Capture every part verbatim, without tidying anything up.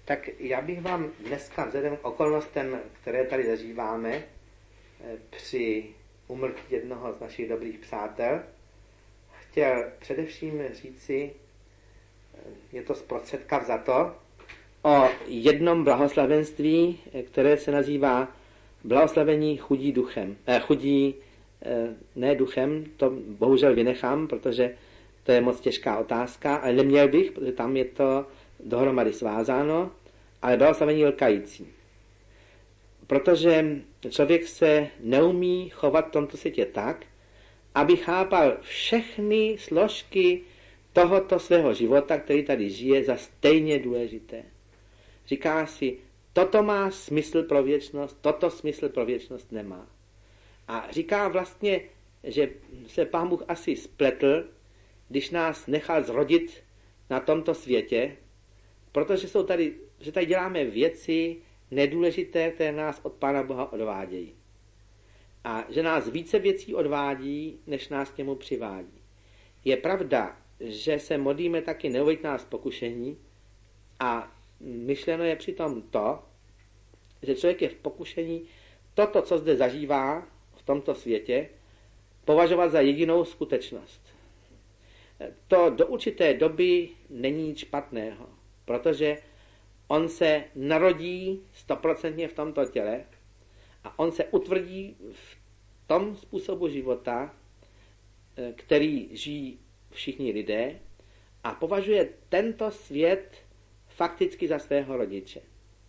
Tak já bych vám dneska vzhledem k okolnostem, které tady zažíváme při úmrtí jednoho z našich dobrých přátel, chtěl především říci, je to zprostředka vzato, o jednom blahoslavenství, které se nazývá blahoslavení chudí duchem. Eh, chudí eh, ne duchem, to bohužel vynechám, protože to je moc těžká otázka, ale neměl bych, protože tam je to dohromady svázáno, ale blahoslavení lkající. Protože člověk se neumí chovat v tomto světě tak, aby chápal všechny složky tohoto svého života, který tady žije, za stejně důležité. Říká si, toto má smysl pro věčnost, toto smysl pro věčnost nemá. A říká vlastně, že se Pán Bůh asi spletl, když nás nechal zrodit na tomto světě, protože jsou tady, že tady děláme věci nedůležité, které nás od Pána Boha odvádějí. A že nás více věcí odvádí, než nás k němu přivádí. Je pravda, že se modlíme taky neuveď nás pokušení a myšleno je přitom to, že člověk je v pokušení toto, co zde zažívá v tomto světě, považovat za jedinou skutečnost. To do určité doby není nic špatného, protože on se narodí stoprocentně v tomto těle a on se utvrdí v tom způsobu života, který žijí všichni lidé a považuje tento svět fakticky za svého rodiče.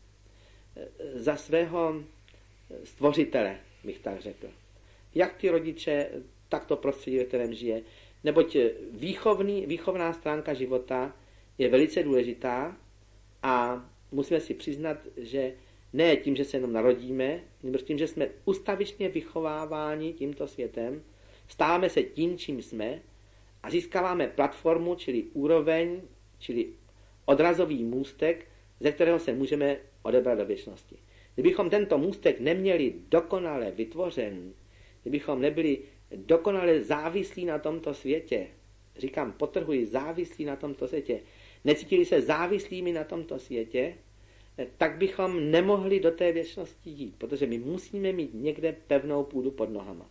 Za svého stvořitele, bych tak řekl. Jak ty rodiče, tak to prostředí, ve kterém žije. Neboť výchovný, výchovná stránka života je velice důležitá a musíme si přiznat, že ne tím, že se jenom narodíme, nebo tím, že jsme ustavičně vychováváni tímto světem, stáváme se tím, čím jsme a získáváme platformu, čili úroveň, čili odrazový můstek, ze kterého se můžeme odebrat do věčnosti. Kdybychom tento můstek neměli dokonale vytvořen, kdybychom nebyli dokonale závislí na tomto světě, říkám, podtrhuji, závislí na tomto světě, necítili se závislými na tomto světě, tak bychom nemohli do té věčnosti jít, protože my musíme mít někde pevnou půdu pod nohama.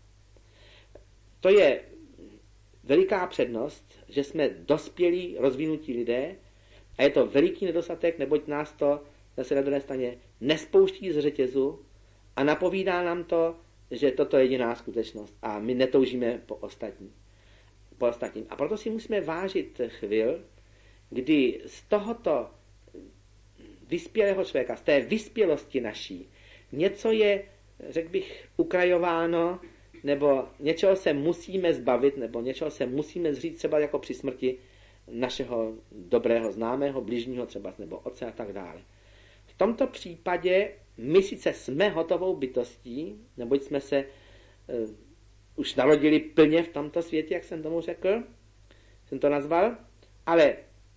To je veliká přednost, že jsme dospělí, rozvinutí lidé a je to veliký nedostatek, neboť nás to zase na druhé straně nespouští z řetězu a napovídá nám to, že toto je jediná skutečnost a my netoužíme po ostatní. Po ostatním. A proto si musíme vážit chvil, kdy z tohoto vyspělého člověka, z té vyspělosti naší, něco je, řekl bych, ukrajováno, nebo něčeho se musíme zbavit, nebo něčeho se musíme zříct třeba jako při smrti našeho dobrého známého, bližního třeba, nebo otce a tak dále. V tomto případě my sice jsme hotovou bytostí, neboť jsme se uh, už narodili plně v tomto světě, jak jsem tomu řekl, jsem to nazval, ale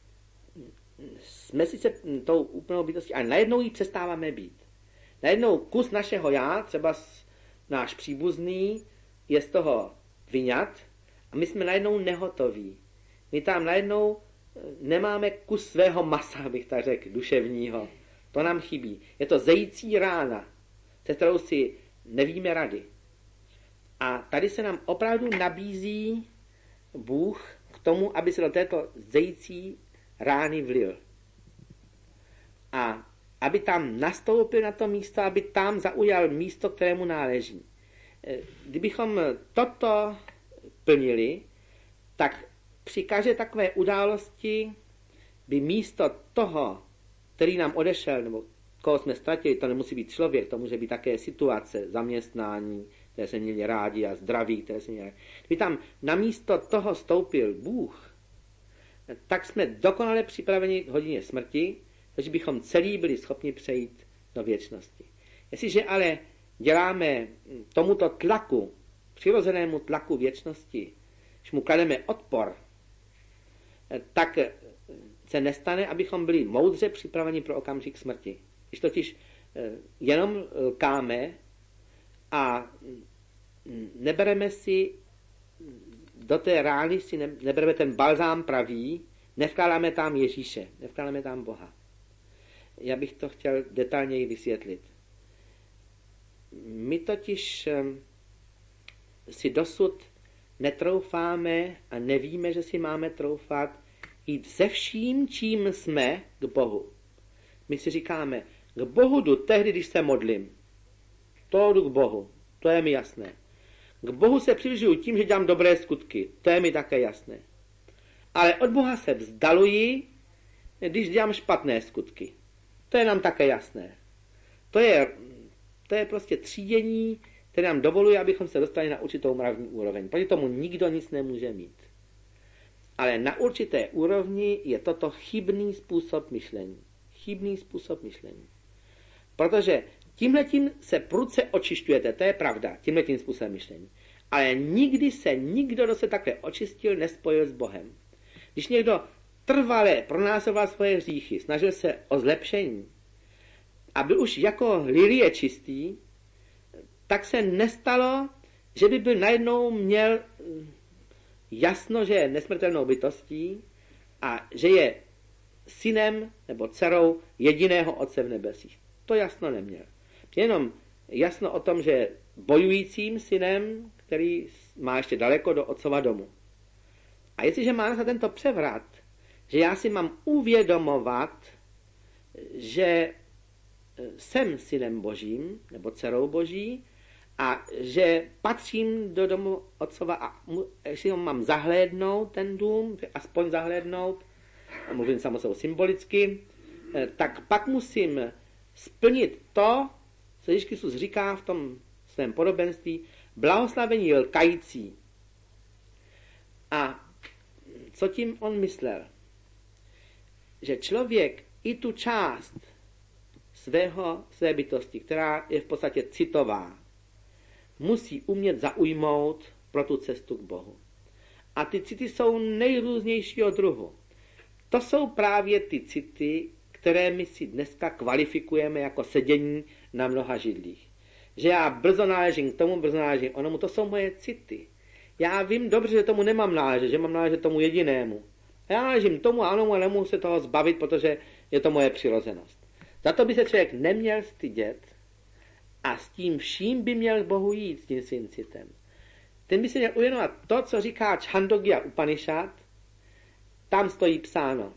jsme sice tou úplnou bytostí, ale najednou ji přestáváme být. Najednou kus našeho já, třeba náš příbuzný, je z toho vyňat a my jsme najednou nehotoví. My tam najednou nemáme kus svého masa, bych tak řekl, duševního. To nám chybí. Je to zející rána, se kterou si nevíme rady. A tady se nám opravdu nabízí Bůh k tomu, aby se do této zející rány vlil. A aby tam nastoupil na to místo, aby tam zaujal místo, kterému náleží. Kdybychom toto plnili, tak při každé takové události by místo toho, který nám odešel, nebo koho jsme ztratili, to nemusí být člověk, to může být také situace, zaměstnání, které jsme měli rádi a zdraví, které jsme měli rádi. Kdyby tam na místo toho stoupil Bůh, tak jsme dokonale připraveni k hodině smrti, takže bychom celý byli schopni přejít do věčnosti. Jestliže ale děláme tomuto tlaku, přirozenému tlaku věčnosti, když mu klademe odpor, tak se nestane, abychom byli moudře připraveni pro okamžik smrti. Když totiž jenom lkáme a nebereme si do té rány, si nebereme ten balzám pravý, nevkládáme tam Ježíše, nevkládáme tam Boha. já bych to chtěl detailněji vysvětlit. My totiž si dosud netroufáme a nevíme, že si máme troufat jít se vším, čím jsme, k Bohu. My si říkáme, k Bohu jdu tehdy, když se modlím. To jdu k Bohu, to je mi jasné. K Bohu se přibližuji tím, že dělám dobré skutky, to je mi také jasné. Ale od Boha se vzdaluji, když dělám špatné skutky. To je nám také jasné. To je, to je prostě třídění, které nám dovoluje, abychom se dostali na určitou mravní úroveň. Proti tomu nikdo nic nemůže mít. Ale na určité úrovni je toto chybný způsob myšlení. Chybný způsob myšlení. Protože tímhletím se prudce očišťujete, to je pravda, tímhletím způsobem myšlení. Ale nikdy se nikdo, kdo se takhle očistil, nespojil s Bohem. Když někdo trvale pronásledoval svoje hříchy, snažil se o zlepšení a byl už jako lilie čistý, tak se nestalo, že by byl najednou měl jasno, že je nesmrtelnou bytostí a že je synem nebo dcerou jediného Otce v nebesích. To jasno neměl. Jenom jasno o tom, že je bojujícím synem, který má ještě daleko do Otcova domu. A jestliže má na tento převrat, že já si mám uvědomovat, že jsem synem Božím nebo dcerou Boží a že patřím do domu Otcova a jestli ho mám zahlédnout, ten dům, aspoň zahlédnout, a mluvím samozřejmě symbolicky, tak pak musím splnit to, co Ježíš Kristus říká v tom svém podobenství, blahoslavení lkající. A co tím on myslel? Že člověk i tu část svého, své bytosti, která je v podstatě citová, musí umět zaujmout pro tu cestu k Bohu. A ty city jsou nejrůznějšího druhu. To jsou právě ty city, které my si dneska kvalifikujeme jako sedění na mnoha židlích. Že já brzo náležím k tomu, brzo náležím onomu, to jsou moje city. Já vím dobře, že tomu nemám náležet, že mám náležet tomu jedinému. A já náležím tomu a onomu a nemohu se toho zbavit, protože je to moje přirozenost. Za to by se člověk neměl stydět a s tím vším by měl k Bohu jít, s tím svým citem. Ten by se měl uvědomovat to, co říká Chandogya Upanishad, tam stojí psáno.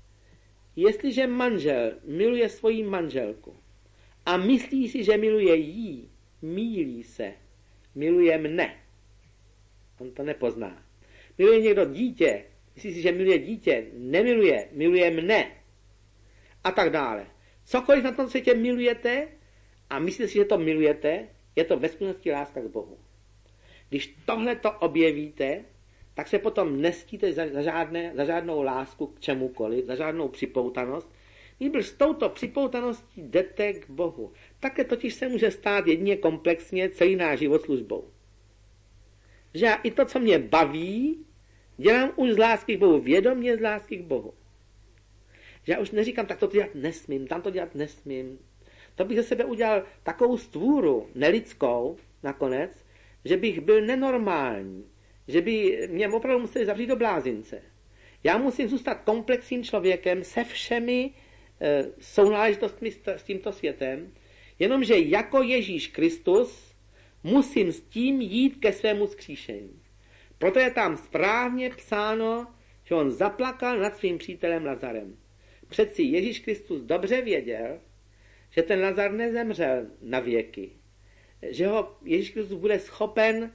Jestliže manžel miluje svoji manželku a myslí si, že miluje jí, mýlí se, miluje mne. On to nepozná. Miluje někdo dítě, myslí si, že miluje dítě, nemiluje, miluje mne. A tak dále. Cokoliv na tom světě milujete a myslíte si, že to milujete, je to ve skutečnosti láska k Bohu. Když tohle to objevíte, tak se potom nestíte za, za, žádné, za žádnou lásku k čemukoliv, za žádnou připoutanost. Nýbrž s touto připoutaností jdete k Bohu. Také totiž se může stát jedině komplexně celý náš život službou. Že já i to, co mě baví, dělám už z lásky k Bohu, vědomě z lásky k Bohu. Že já už neříkám, tak to dělat nesmím, tam to dělat nesmím. To bych ze sebe udělal takovou stvůru nelidskou nakonec, že bych byl nenormální, že by mě opravdu museli zavřít do blázince. Já musím zůstat komplexním člověkem se všemi e, sounáležitostmi s, s tímto světem, jenomže jako Ježíš Kristus musím s tím jít ke svému vzkříšení. Proto je tam správně psáno, že on zaplakal nad svým přítelem Lazarem. Přeci Ježíš Kristus dobře věděl, že ten Lazar nezemřel na věky, že ho Ježíš Kristus bude schopen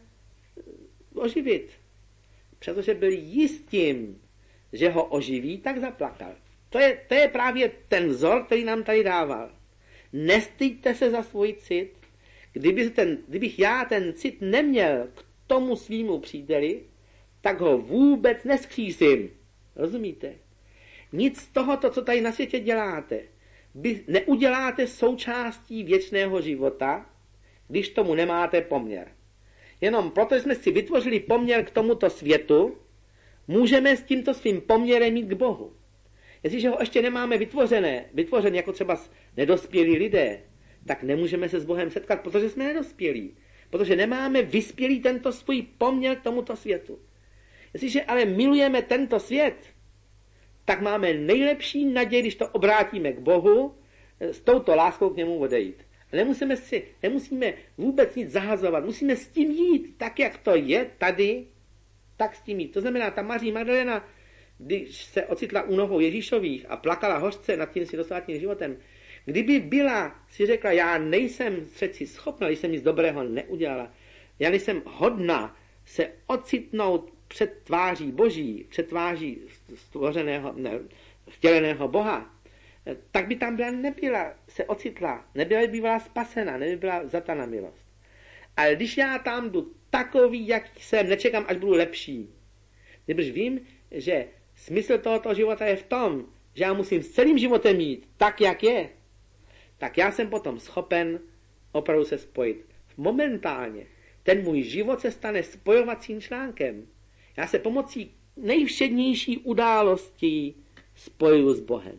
oživit. Protože byl jistým, že ho oživí, tak zaplakal. To je, to je právě ten vzor, který nám tady dával. Nestyďte se za svůj cit. Kdyby ten, kdybych já ten cit neměl k tomu svýmu příteli, tak ho vůbec neskřísím. Rozumíte? Nic z tohoto, co tady na světě děláte, by neuděláte součástí věčného života, když tomu nemáte poměr. Jenom proto, že jsme si vytvořili poměr k tomuto světu, můžeme s tímto svým poměrem jít k Bohu. Jestliže ho ještě nemáme vytvořené, vytvořené jako třeba nedospělí lidé, tak nemůžeme se s Bohem setkat, protože jsme nedospělí. Protože nemáme vyspělý tento svůj poměr k tomuto světu. Jestliže ale milujeme tento svět, tak máme nejlepší naději, když to obrátíme k Bohu, s touto láskou k němu odejít. Nemusíme, si, nemusíme vůbec nic zahazovat, musíme s tím jít, tak jak to je tady, tak s tím jít. To znamená, ta Maří Magdalena, když se ocitla u nohou Ježíšových a plakala hořce nad tím světosvátným životem, kdyby byla, si řekla, já nejsem přeci schopna, když jsem nic dobrého neudělala, já nejsem hodna se ocitnout před tváří Boží, před tváří stvořeného, ne, vtěleného Boha, tak by tam byla, nebyla, se ocitla, nebyla by byla spasena, nebyla byla vzata na milost. Ale když já tam jdu takový, jak jsem, nečekám, až budu lepší, nebož vím, že smysl tohoto života je v tom, že já musím s celým životem jít tak, jak je, tak já jsem potom schopen opravdu se spojit. Momentálně ten můj život se stane spojovacím článkem. Já se pomocí nejvšednější událostí spojuju s Bohem.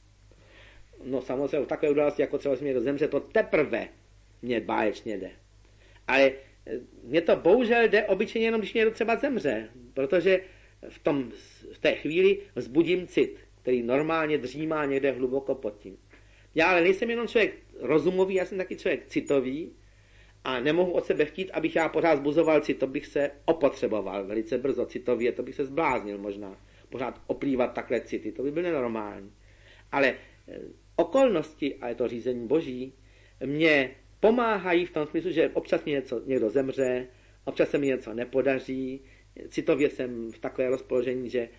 No samozřejmě v takové události, jako třeba někdo zemře, to teprve mě báječně jde. Ale mně to bohužel jde obyčejně jenom, když někdo třeba zemře, protože v, tom, v té chvíli vzbudím cit, který normálně dřímá někde hluboko pod tím. Já ale nejsem jenom člověk rozumový, já jsem taky člověk citový a nemohu od sebe chtít, abych já pořád zbuzoval cit, to bych se opotřeboval velice brzo citově, to bych se zbláznil možná, pořád oplývat takhle city, to by bylo nenormální. Ale okolnosti, a je to řízení Boží, mě pomáhají v tom smyslu, že občas mě něco, někdo zemře, občas se mi něco nepodaří, citově jsem v takové rozpoložení, že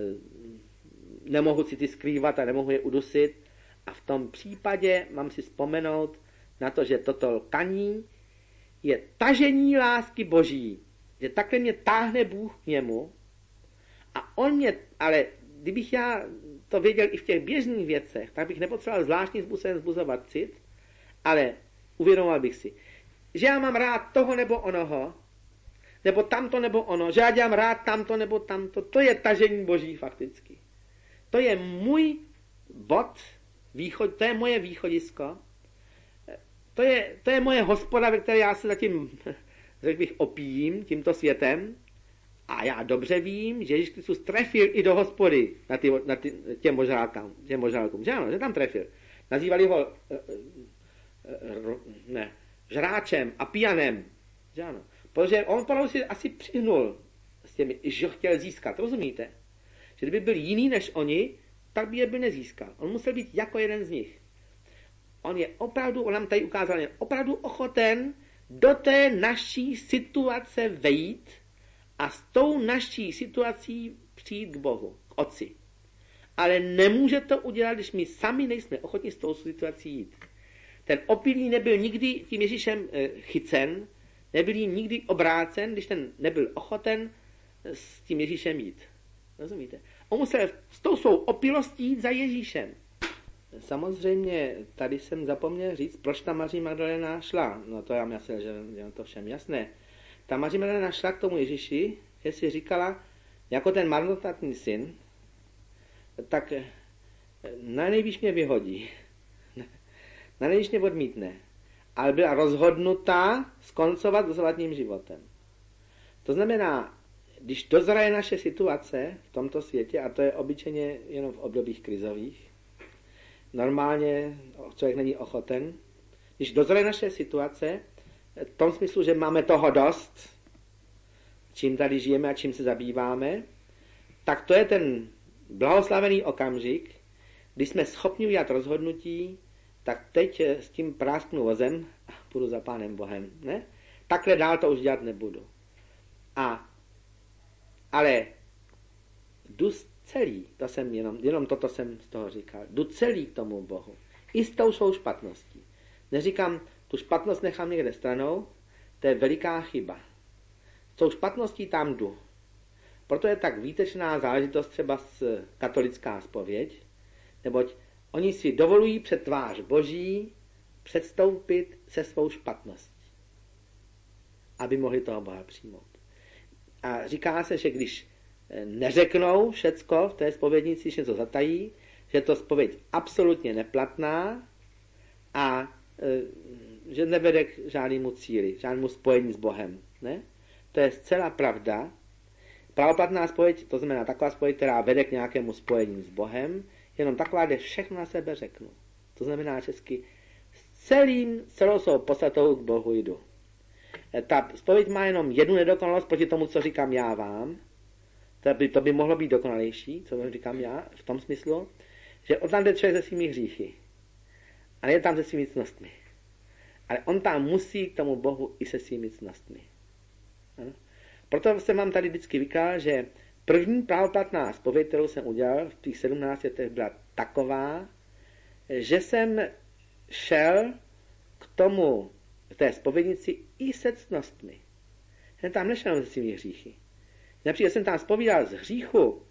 nemohu city skrývat a nemohu je udusit. A v tom případě mám si vzpomenout na to, že toto lkaní je tažení lásky Boží. Že takhle mě táhne Bůh k němu a on mě, ale kdybych já to věděl i v těch běžných věcech, tak bych nepotřeboval zvláštním způsobem vzbuzovat cit, ale uvědomoval bych si, že já mám rád toho nebo onoho, nebo tamto nebo ono, že já dělám rád tamto nebo tamto, to je tažení Boží fakticky. To je můj bod, východ, to je moje východisko, to je, to je moje hospoda, ve které já se zatím, řekl bych, opijím tímto světem a já dobře vím, že Ježíš Kristus trefil i do hospody na, ty, na ty, těm možrálkům, těm možrálkům, že ano, že tam trefil. Nazývali ho ne, žráčem a pijanem, že ano. Protože on potom si asi přihnul s těmi, že ho chtěl získat, rozumíte? Že kdyby byl jiný než oni, tak by je by nezískal. On musel být jako jeden z nich. On je opravdu, on nám tady ukázal, je opravdu ochoten do té naší situace vejít a s tou naší situací přijít k Bohu, k Otci. Ale nemůže to udělat, když my sami nejsme ochotni s tou situací jít. Ten opilý nebyl nikdy tím Ježíšem chycen, nebyl jim nikdy obrácen, když ten nebyl ochoten s tím Ježíšem jít. Rozumíte? On musel s tou svou opilostí jít za Ježíšem. Samozřejmě, tady jsem zapomněl říct, proč ta Maří Magdalena šla. No to já myslím, že je to všem jasné. Ta Maří Magdalena šla k tomu Ježíši, že si říkala, jako ten marnotratný syn, tak na nejvíc mě vyhodí. Na nejvíc mě odmítne. Ale byla rozhodnutá skoncovat dosavadním životem. To znamená, když dozraje naše situace v tomto světě, a to je obyčejně jenom v obdobích krizových, normálně člověk není ochoten, když dozraje naše situace, v tom smyslu, že máme toho dost, čím tady žijeme a čím se zabýváme, tak to je ten blahoslavený okamžik, kdy jsme schopni udělat rozhodnutí, tak teď s tím prásknu vozem a půjdu za Pánem Bohem. Ne? Takhle dál to už dělat nebudu. A ale jdu celý, to jsem jenom, jenom toto jsem z toho říkal, jdu celý k tomu Bohu. I s tou svou špatností. Neříkám, tu špatnost nechám někde stranou, to je veliká chyba. S tou špatností tam jdu. Proto je tak výtečná záležitost třeba s katolická zpověď, neboť oni si dovolují před tvář Boží předstoupit se svou špatností, aby mohli toho Boha přijmout. A říká se, že když neřeknou všecko v té zpovědnici, že něco zatají, že je to zpověď absolutně neplatná a e, že nevede k žádnému cíli, žádnému spojení s Bohem. Ne? To je zcela pravda. Pravoplatná zpověď, to znamená taková zpověď, která vede k nějakému spojení s Bohem, jenom taková, kde všechno na sebe řeknu. to znamená česky, s celým, celou svou podstatou k Bohu jdu. Ta zpověď má jenom jednu nedokonalost proti tomu, co říkám já vám. To by, to by mohlo být dokonalejší, co říkám já, v tom smyslu, že on tam jde člověk se svými hříchy. A nejde tam se svými cnostmi. Ale on tam musí k tomu Bohu i se svými cnostmi. Ano? Proto jsem vám tady vždycky vykládal, že první právoplatná zpověď, kterou jsem udělal v těch sedmnácti letech, byla taková, že jsem šel k tomu, k té zpovědnici i se cnostmi. Jsem tam nešel se svými hříchy. Například jsem tam zpovídal z hříchu,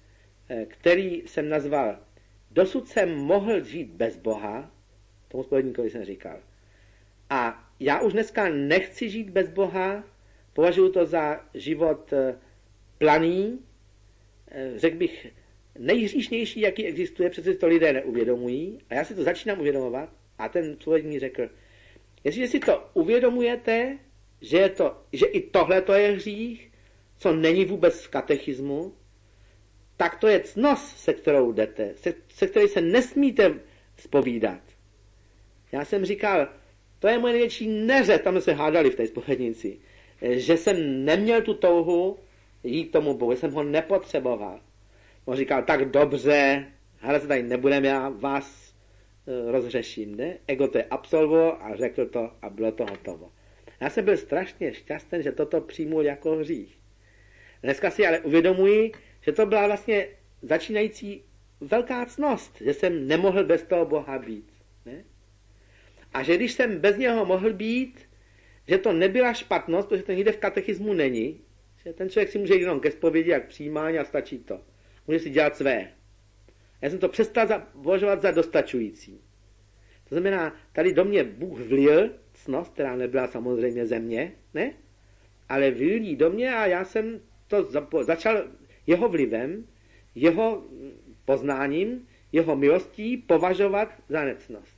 který jsem nazval dosud jsem mohl žít bez Boha, tomu zpovědníkovi jsem říkal. A já už dneska nechci žít bez Boha, považuji to za život planý, řekl bych, nejhříšnější, jaký existuje, přece to lidé neuvědomují. A já si to začínám uvědomovat. A ten člověk mi řekl, jestliže si to uvědomujete, že, je to, že i tohle to je hřích, co není vůbec v katechismu, tak to je cnost, se kterou jdete, se, se kterou se nesmíte zpovídat. Já jsem říkal, to je moje největší neřest, tam se hádali v té zpovědnici, že jsem neměl tu touhu jít k tomu Bohu, že jsem ho nepotřeboval. On říkal, tak dobře, hele se tady nebudeme, já vás e, rozřeším, ne? Ego to je absolvo a řekl to a bylo to hotovo. Já jsem byl strašně šťastný, že toto přijmul jako hřích. Dneska si ale uvědomuji, že to byla vlastně začínající velká ctnost, že jsem nemohl bez toho Boha být. Ne? A že když jsem bez něho mohl být, že to nebyla špatnost, protože to nikde v katechismu není, že ten člověk si může jít jenom ke zpovědi, jak přijímání a stačí to. Může si dělat své. Já jsem to přestal považovat za dostačující. To znamená, tady do mě Bůh vlil ctnost, která nebyla samozřejmě ze mě, ne? Ale vlil jí do mě a já jsem to začal jeho vlivem, jeho poznáním, jeho milostí považovat za nectnost.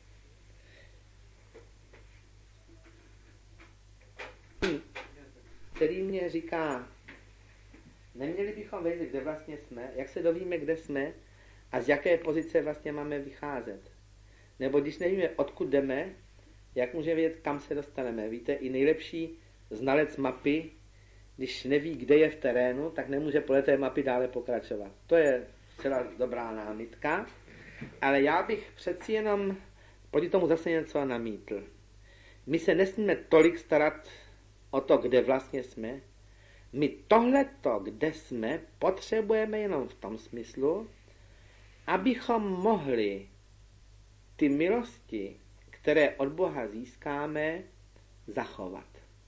Který mě říká, neměli bychom vědět, kde vlastně jsme, jak se dovíme, kde jsme a z jaké pozice vlastně máme vycházet. Nebo když nevíme, odkud jdeme, jak můžeme vědět, kam se dostaneme. Víte, i nejlepší znalec mapy, když neví, kde je v terénu, tak nemůže podle té mapy dále pokračovat. To je celá dobrá námitka, ale já bych přeci jenom proti tomu zase něco namítl. My se nesmíme tolik starat o to, kde vlastně jsme. My tohleto, kde jsme, potřebujeme jenom v tom smyslu, abychom mohli ty milosti, které od Boha získáme, zachovat.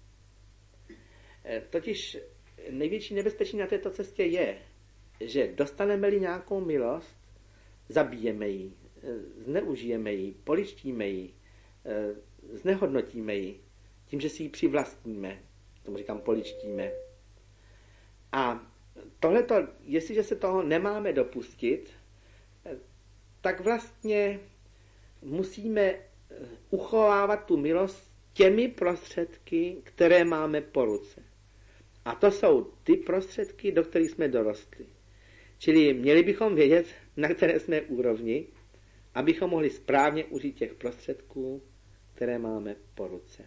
Totiž největší nebezpečí na této cestě je, že dostaneme-li nějakou milost, zabijeme ji, zneužijeme ji, poličtíme ji, znehodnotíme ji, tím, že si ji přivlastníme, tomu říkám poličtíme. A tohleto, jestliže se toho nemáme dopustit, tak vlastně musíme uchovávat tu milost těmi prostředky, které máme po ruce. A to jsou ty prostředky, do kterých jsme dorostli. Čili měli bychom vědět, na které jsme úrovni, abychom mohli správně užít těch prostředků, které máme po ruce.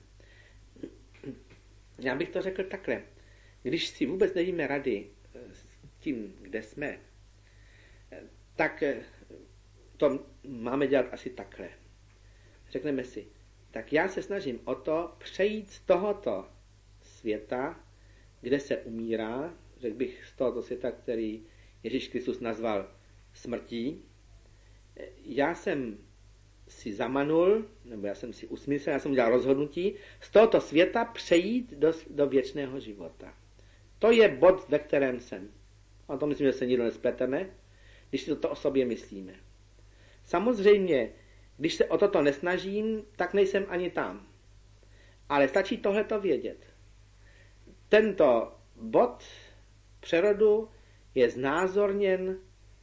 Já bych to řekl takhle. Když si vůbec nevíme rady s tím, kde jsme, tak to máme dělat asi takhle. Řekneme si, tak já se snažím o to přejít z tohoto světa, kde se umírá, řekl bych z tohoto světa, který Ježíš Kristus nazval smrtí. Já jsem si zamanul, nebo já jsem si usmyslel, já jsem udělal rozhodnutí, z tohoto světa přejít do, do věčného života. To je bod, ve kterém jsem. A to myslím, že se nikdo nespleteme, když si to o sobě myslíme. Samozřejmě, když se o toto nesnažím, tak nejsem ani tam. Ale stačí tohleto vědět. Tento bod přerodu je znázorněn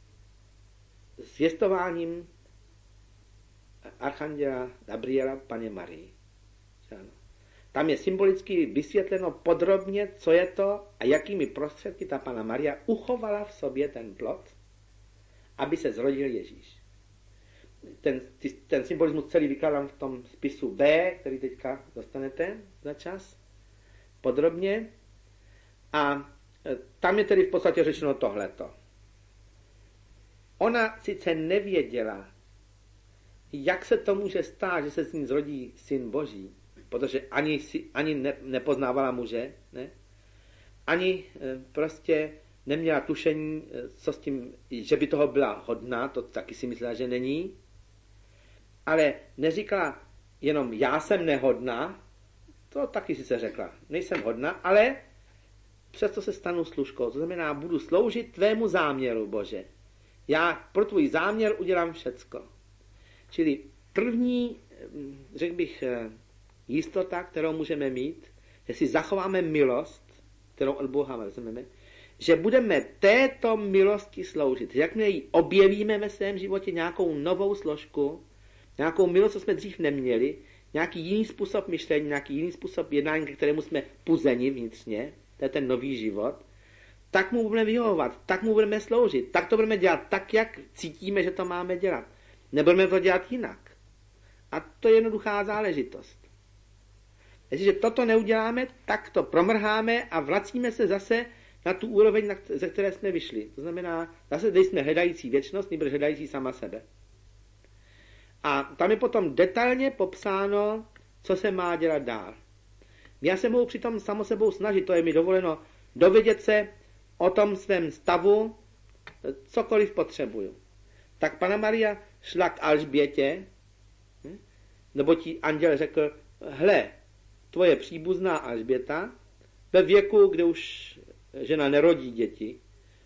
zvěstováním archanděla Gabriela Panně Marii. Tam je symbolicky vysvětleno podrobně, co je to a jakými prostředky ta Panna Maria uchovala v sobě ten plod, aby se zrodil Ježíš. ten, ten symbolismus celý vykládám v tom spisu B, který teďka dostanete za čas, podrobně. A tam je tedy v podstatě řečeno tohleto. Ona sice nevěděla, jak se to může stát, že se s ní zrodí syn Boží, protože ani, ani ne, nepoznávala muže, ne? Ani e, prostě neměla tušení, co s tím, že by toho byla hodná, to taky si myslela, že není, ale neříkala jenom já jsem nehodná, to taky si se řekla, nejsem hodná, ale přesto se stanu služkou, to znamená, budu sloužit tvému záměru, Bože. Já pro tvůj záměr udělám všecko. Čili první, řekl bych, jistota, kterou můžeme mít, že si zachováme milost, kterou od Boha vezmeme, že budeme této milosti sloužit. Jakmile ji objevíme ve svém životě nějakou novou složku, nějakou milost, co jsme dřív neměli, nějaký jiný způsob myšlení, nějaký jiný způsob jednání, ke kterému jsme puzeni vnitřně, to je ten nový život, tak mu budeme vyhovovat, tak mu budeme sloužit, tak to budeme dělat tak, jak cítíme, že to máme dělat. Nebudeme to dělat jinak. A to je jednoduchá záležitost. Jestliže toto neuděláme, tak to promrháme a vracíme se zase na tu úroveň, ze které jsme vyšli. To znamená, zase jsme hledající věčnost, nebo hledající sama sebe. A tam je potom detailně popsáno, co se má dělat dál. Já se mohu přitom samo sebou snažit, to je mi dovoleno, dovědět se o tom svém stavu, cokoliv potřebuju. Tak Panna Maria šla k Alžbětě, nebo ti anděl řekl, hle, tvoje příbuzná Alžběta, ve věku, kde už žena nerodí děti,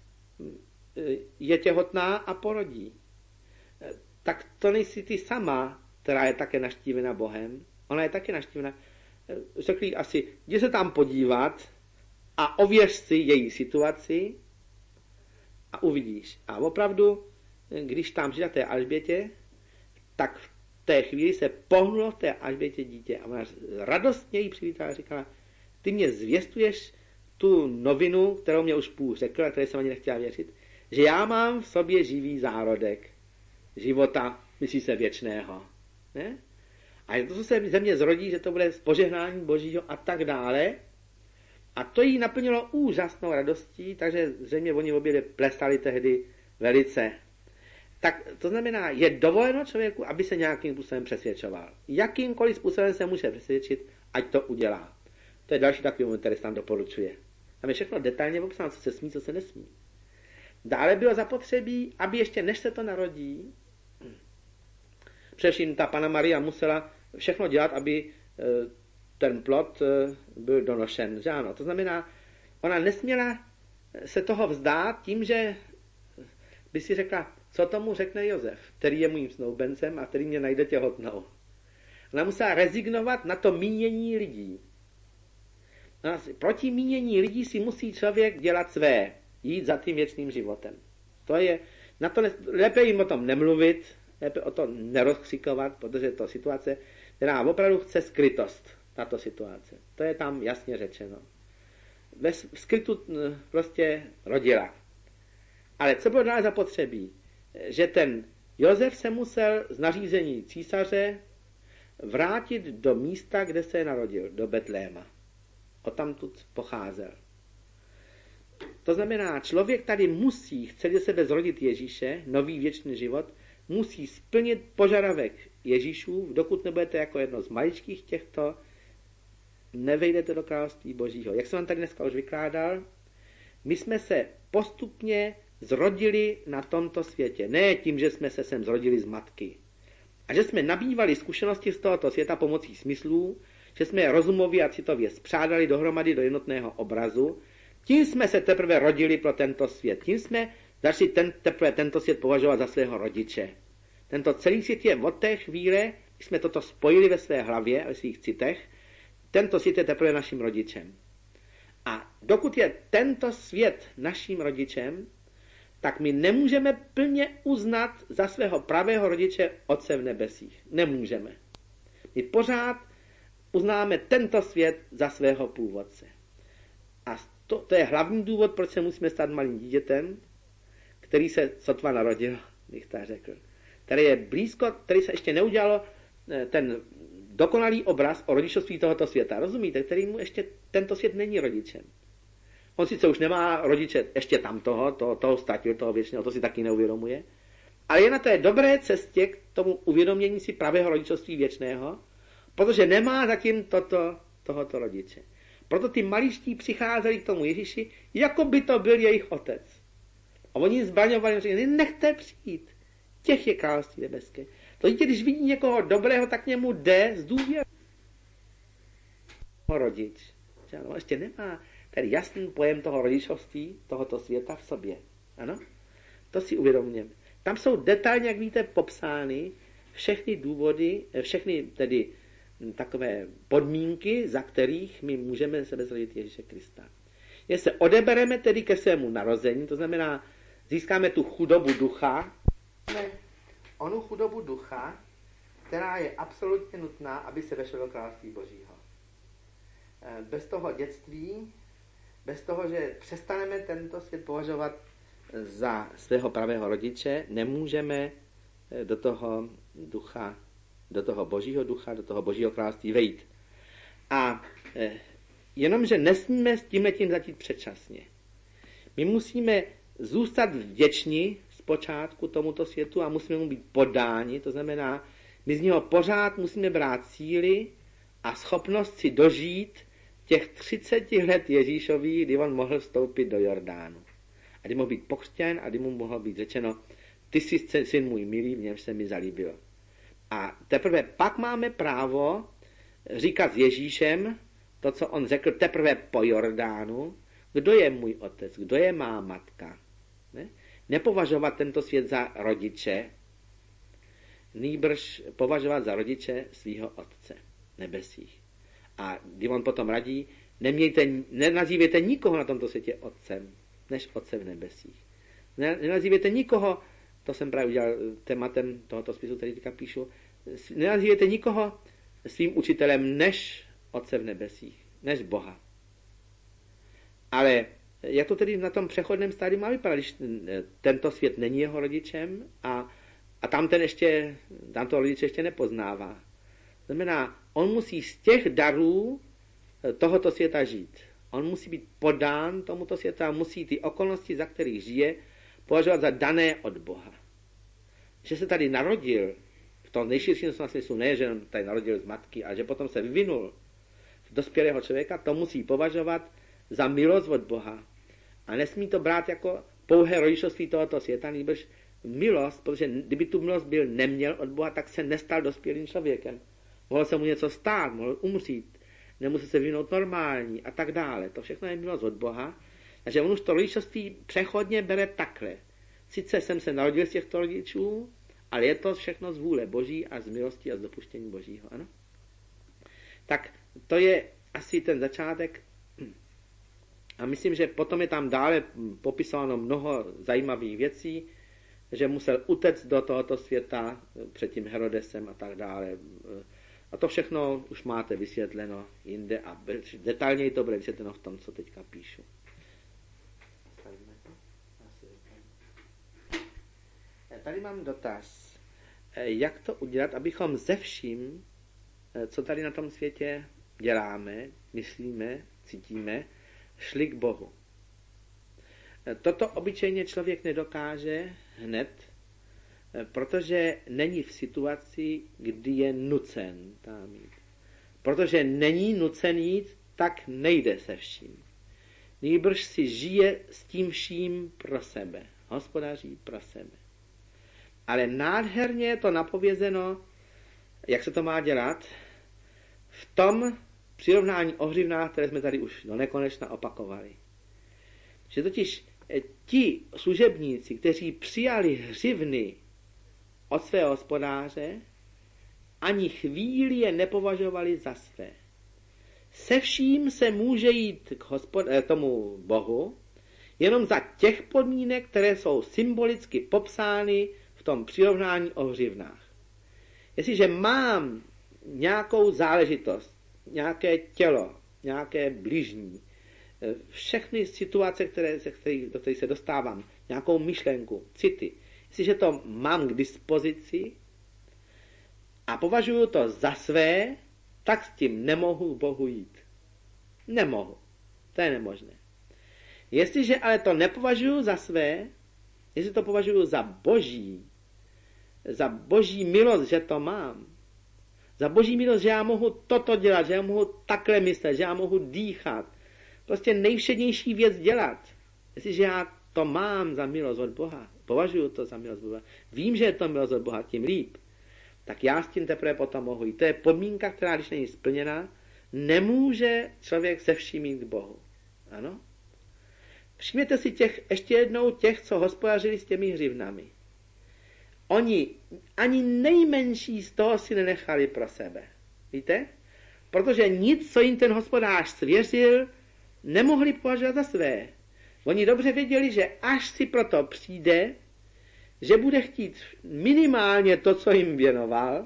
je těhotná a porodí. Tak to nejsi ty sama, která je také navštívena Bohem. Ona je také navštívena. Řekli asi, jdi se tam podívat a ověř si její situaci a uvidíš. A opravdu, když tam přijde té Alžbětě, tak v té chvíli se pohnulo v té Alžbětě dítě. A ona radostně jí přivítala a říkala, ty mě zvěstuješ tu novinu, kterou mě už půl řekl, a které jsem ani nechtěla věřit, že já mám v sobě živý zárodek života, myslí se věčného. Ne? A to, co se ze mě zrodí, že to bude požehnání Božího a tak dále. A to jí naplnilo úžasnou radostí, takže zřejmě oni obě plesali tehdy velice. Tak to znamená, je dovoleno člověku, aby se nějakým způsobem přesvědčoval. Jakýmkoliv způsobem se může přesvědčit, ať to udělá. To je další takový moment, který se tam doporučuje. Tam je všechno detailně popsáno, co se smí, co se nesmí. Dále bylo zapotřebí, aby ještě než se to narodí, především ta Panna Maria musela všechno dělat, aby ten plod byl donošen. Že ano? To znamená, ona nesměla se toho vzdát tím, že by si řekla, co tomu řekne Josef, který je mým snoubencem a který mě najde těhotnou. Ona musela rezignovat na to mínění lidí. Proti mínění lidí si musí člověk dělat své, jít za tím věčným životem. To je, na to ne, lépe jim o tom nemluvit, lépe o tom nerozkřikovat, protože je to situace, která opravdu chce skrytost, tato situace. To je tam jasně řečeno. Ve skrytu prostě rodila. Ale co bylo dále zapotřebí? Že ten Josef se musel z nařízení císaře vrátit do místa, kde se narodil, do Betléma. Odtamtud pocházel. To znamená, člověk tady musí, chce do sebe zrodit Ježíše, nový věčný život, musí splnit požadavek Ježíšův, dokud nebudete jako jedno z maličkých těchto, nevejdete do království Božího. Jak jsem vám tady dneska už vykládal, my jsme se postupně zrodili na tomto světě. Ne tím, že jsme se sem zrodili z matky. A že jsme nabývali zkušenosti z tohoto světa pomocí smyslů, že jsme je rozumově a citově spřádali dohromady do jednotného obrazu, tím jsme se teprve rodili pro tento svět. Tím jsme začali ten, teprve tento svět považovat za svého rodiče. Tento celý svět je od té chvíle, když jsme toto spojili ve své hlavě a ve svých citech, tento svět je teprve naším rodičem. A dokud je tento svět naším rodičem, tak my nemůžeme plně uznat za svého pravého rodiče Otce v nebesích. Nemůžeme. My pořád uznáme tento svět za svého původce. A to, to je hlavní důvod, proč se musíme stát malým dítětem, který se sotva narodil, bych tak řekl. které je blízko, který se ještě neudělalo ten dokonalý obraz o rodičovství tohoto světa. Rozumíte? Který mu ještě tento svět není rodičem. On sice už nemá rodiče ještě tam toho, toho, toho ztratil, toho věčného, to si taky neuvědomuje, ale je na té dobré cestě k tomu uvědomění si pravého rodičovství věčného, protože nemá zatím toto, tohoto rodiče. Proto ty maličtí přicházeli k tomu Ježíši, jako by to byl jejich otec. A oni zbraňovali a řekli, nechte přijít, těch je království nebeské. To dítě, když vidí někoho dobrého, tak němu jde z důvěry. Rodič. Ano, ještě nemá tady jasný pojem toho rodičovství, tohoto světa v sobě. Ano? To si uvědomujeme. Tam jsou detailně, jak víte, popsány všechny důvody, všechny tedy takové podmínky, za kterých my můžeme sebe zrodit Ježíše Krista. Jestli se odebereme tedy ke svému narození, to znamená, získáme tu chudobu ducha, onu chudobu ducha, která je absolutně nutná, aby se vešlo do království Božího. Bez toho dětství, bez toho, že přestaneme tento svět považovat za svého pravého rodiče, nemůžeme do toho ducha, do toho Božího ducha, do toho Božího království vejít. A jenomže nesmíme s tímhletím začít předčasně. My musíme zůstat vděční zpočátku tomuto světu a musíme mu být podáni, to znamená, my z něho pořád musíme brát síly a schopnost si dožít těch třicet let Ježíšových, kdy on mohl vstoupit do Jordánu. A kdy mohl být pokřtěn a kdy mu mohlo být řečeno, ty jsi syn můj milý, v němž se mi zalíbil. A teprve pak máme právo říkat s Ježíšem to, co on řekl teprve po Jordánu, kdo je můj otec, kdo je má matka. Ne? Nepovažovat tento svět za rodiče, nýbrž považovat za rodiče svého otce nebesích. A když on potom radí, nemějte, nenazývejte nikoho na tomto světě otcem, než otce v nebesích. Nenazývejte nikoho, to jsem právě udělal tématem tohoto spisu, který teďka píšu, nenazývejte nikoho svým učitelem než otce v nebesích, než Boha. Ale jak to tedy na tom přechodném stádiu má vypadat, když tento svět není jeho rodičem a, a tam ten ještě, tam toho rodiče ještě nepoznává. Znamená, on musí z těch darů tohoto světa žít. On musí být podán tomuto světu a musí ty okolnosti, za kterých žije, považovat za dané od Boha. Že se tady narodil, v tom nejširším smyslu, ne, že on tady narodil z matky, ale že potom se vyvinul v dospělého člověka, to musí považovat za milost od Boha. A nesmí to brát jako pouhé rodičovství tohoto světa, nýbrž milost, protože kdyby tu milost byl neměl od Boha, tak se nestal dospělým člověkem. Mohlo se mu něco stát, mohl umřít, nemusel se vyvinout normální a tak dále. To všechno je milost od Boha. Takže on už to rodičovství přechodně bere takhle. Sice jsem se narodil z těchto rodičů, ale je to všechno z vůle Boží a z milosti a z dopuštění Božího. Ano? Tak to je asi ten začátek. A myslím, že potom je tam dále popisováno mnoho zajímavých věcí, že musel utéct do tohoto světa před tím Herodesem a tak dále. A to všechno už máte vysvětleno jinde a detailněji to bude vysvětleno v tom, co teďka píšu. Tady mám dotaz. Jak to udělat, abychom ze vším, co tady na tom světě děláme, myslíme, cítíme, šli k Bohu? Toto obyčejně člověk nedokáže hned, protože není v situaci, kdy je nucen tam jít. Protože není nucen jít, tak nejde se vším. Nýbrž si žije s tím vším pro sebe. Hospodaří pro sebe. Ale nádherně je to napovězeno, jak se to má dělat, v tom přirovnání o hřivnách, které jsme tady už do nekonečna opakovali. Že totiž ti služebníci, kteří přijali hřivny od svého hospodáře, ani chvíli je nepovažovali za své. Se vším se může jít k hospod- tomu Bohu, jenom za těch podmínek, které jsou symbolicky popsány v tom přirovnání o hřivnách. Jestliže mám nějakou záležitost, nějaké tělo, nějaké bližní, všechny situace, které, do kterých se dostávám, nějakou myšlenku, city, Jestliže to mám k dispozici a považuji to za své, tak s tím nemohu Bohu jít. Nemohu. To je nemožné. Jestliže ale to nepovažuji za své, jestli to považuji za boží, za boží milost, že to mám, za boží milost, že já mohu toto dělat, že já mohu takhle myslet, že já mohu dýchat, prostě nejvšednější věc dělat. Jestliže já to mám za milost od Boha, považuji to za milost od Boha, vím, že je to milost od Boha, tím líp, tak já s tím teprve potom mohu jít. To je podmínka, která, když není splněna, nemůže člověk se vším jít k Bohu. Ano? Všimněte si těch, ještě jednou těch, co hospodařili s těmi hřivnami. Oni ani nejmenší z toho si nenechali pro sebe. Víte? Protože nic, co jim ten hospodář svěřil, nemohli považovat za své. Oni dobře věděli, že až si proto přijde, že bude chtít minimálně to, co jim věnoval,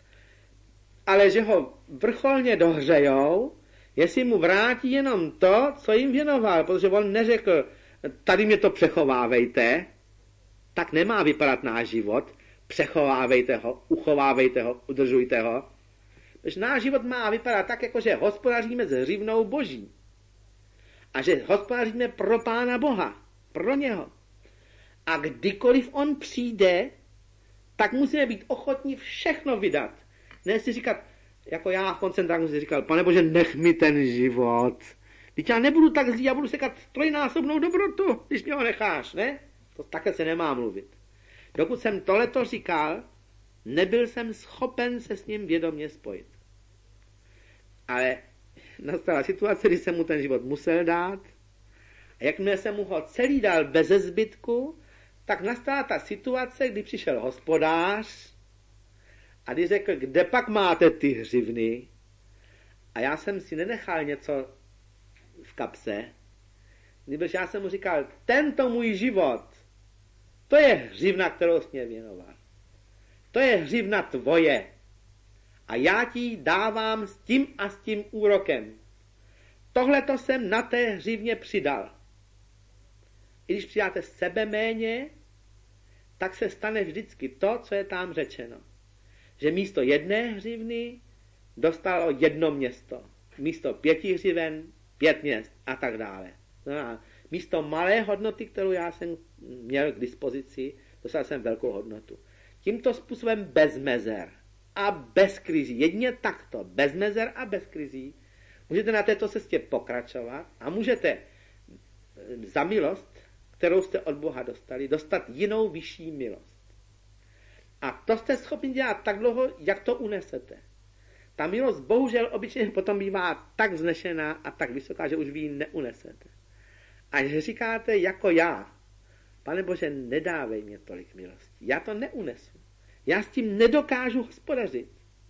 ale že ho vrcholně dohřejou, jestli mu vrátí jenom to, co jim věnoval, protože on neřekl, tady mě to přechovávejte, tak nemá vypadat náš život, přechovávejte ho, uchovávejte ho, udržujte ho. Protože náš život má vypadat tak, jako že hospodaříme s hřivnou boží. A že hospodaříme pro Pána Boha, pro něho. A kdykoliv on přijde, tak musíme být ochotní všechno vydat. Ne si říkat, jako já v koncentráku si říkal, Pane Bože, nech mi ten život. Teď já nebudu tak zlý, já budu sekat trojnásobnou dobrotu, když mě ho necháš, ne? To takhle se nemá mluvit. Dokud jsem tohleto říkal, nebyl jsem schopen se s ním vědomě spojit. Ale nastala situace, kdy jsem mu ten život musel dát. A jakmile jsem mu ho celý dal bez zbytku, tak nastala ta situace, kdy přišel hospodář a když řekl, kde pak máte ty hřivny? A já jsem si nenechal něco v kapse, když já jsem mu říkal, tento můj život, to je hřivna, kterou jsi mě věnoval. To je hřivna tvoje. A já ti dávám s tím a s tím úrokem. Tohleto jsem na té hřivně přidal. I když přidáte sebe méně, tak se stane vždycky to, co je tam řečeno. Že místo jedné hřivny dostalo jedno město. Místo pěti hřiven, pět měst a tak dále. No, místo malé hodnoty, kterou já jsem měl k dispozici, dostal jsem velkou hodnotu. Tímto způsobem bez mezer a bez krizí, jedině takto, bez mezer a bez krizí, můžete na této cestě pokračovat a můžete za milost, kterou jste od Boha dostali, dostat jinou vyšší milost. A to jste schopni dělat tak dlouho, jak to unesete. Ta milost bohužel obyčejně potom bývá tak vznešená a tak vysoká, že už vy ji neunesete. A že říkáte jako já, Pane Bože, nedávej mě tolik milostí. Já to neunesu. Já s tím nedokážu hospodařit.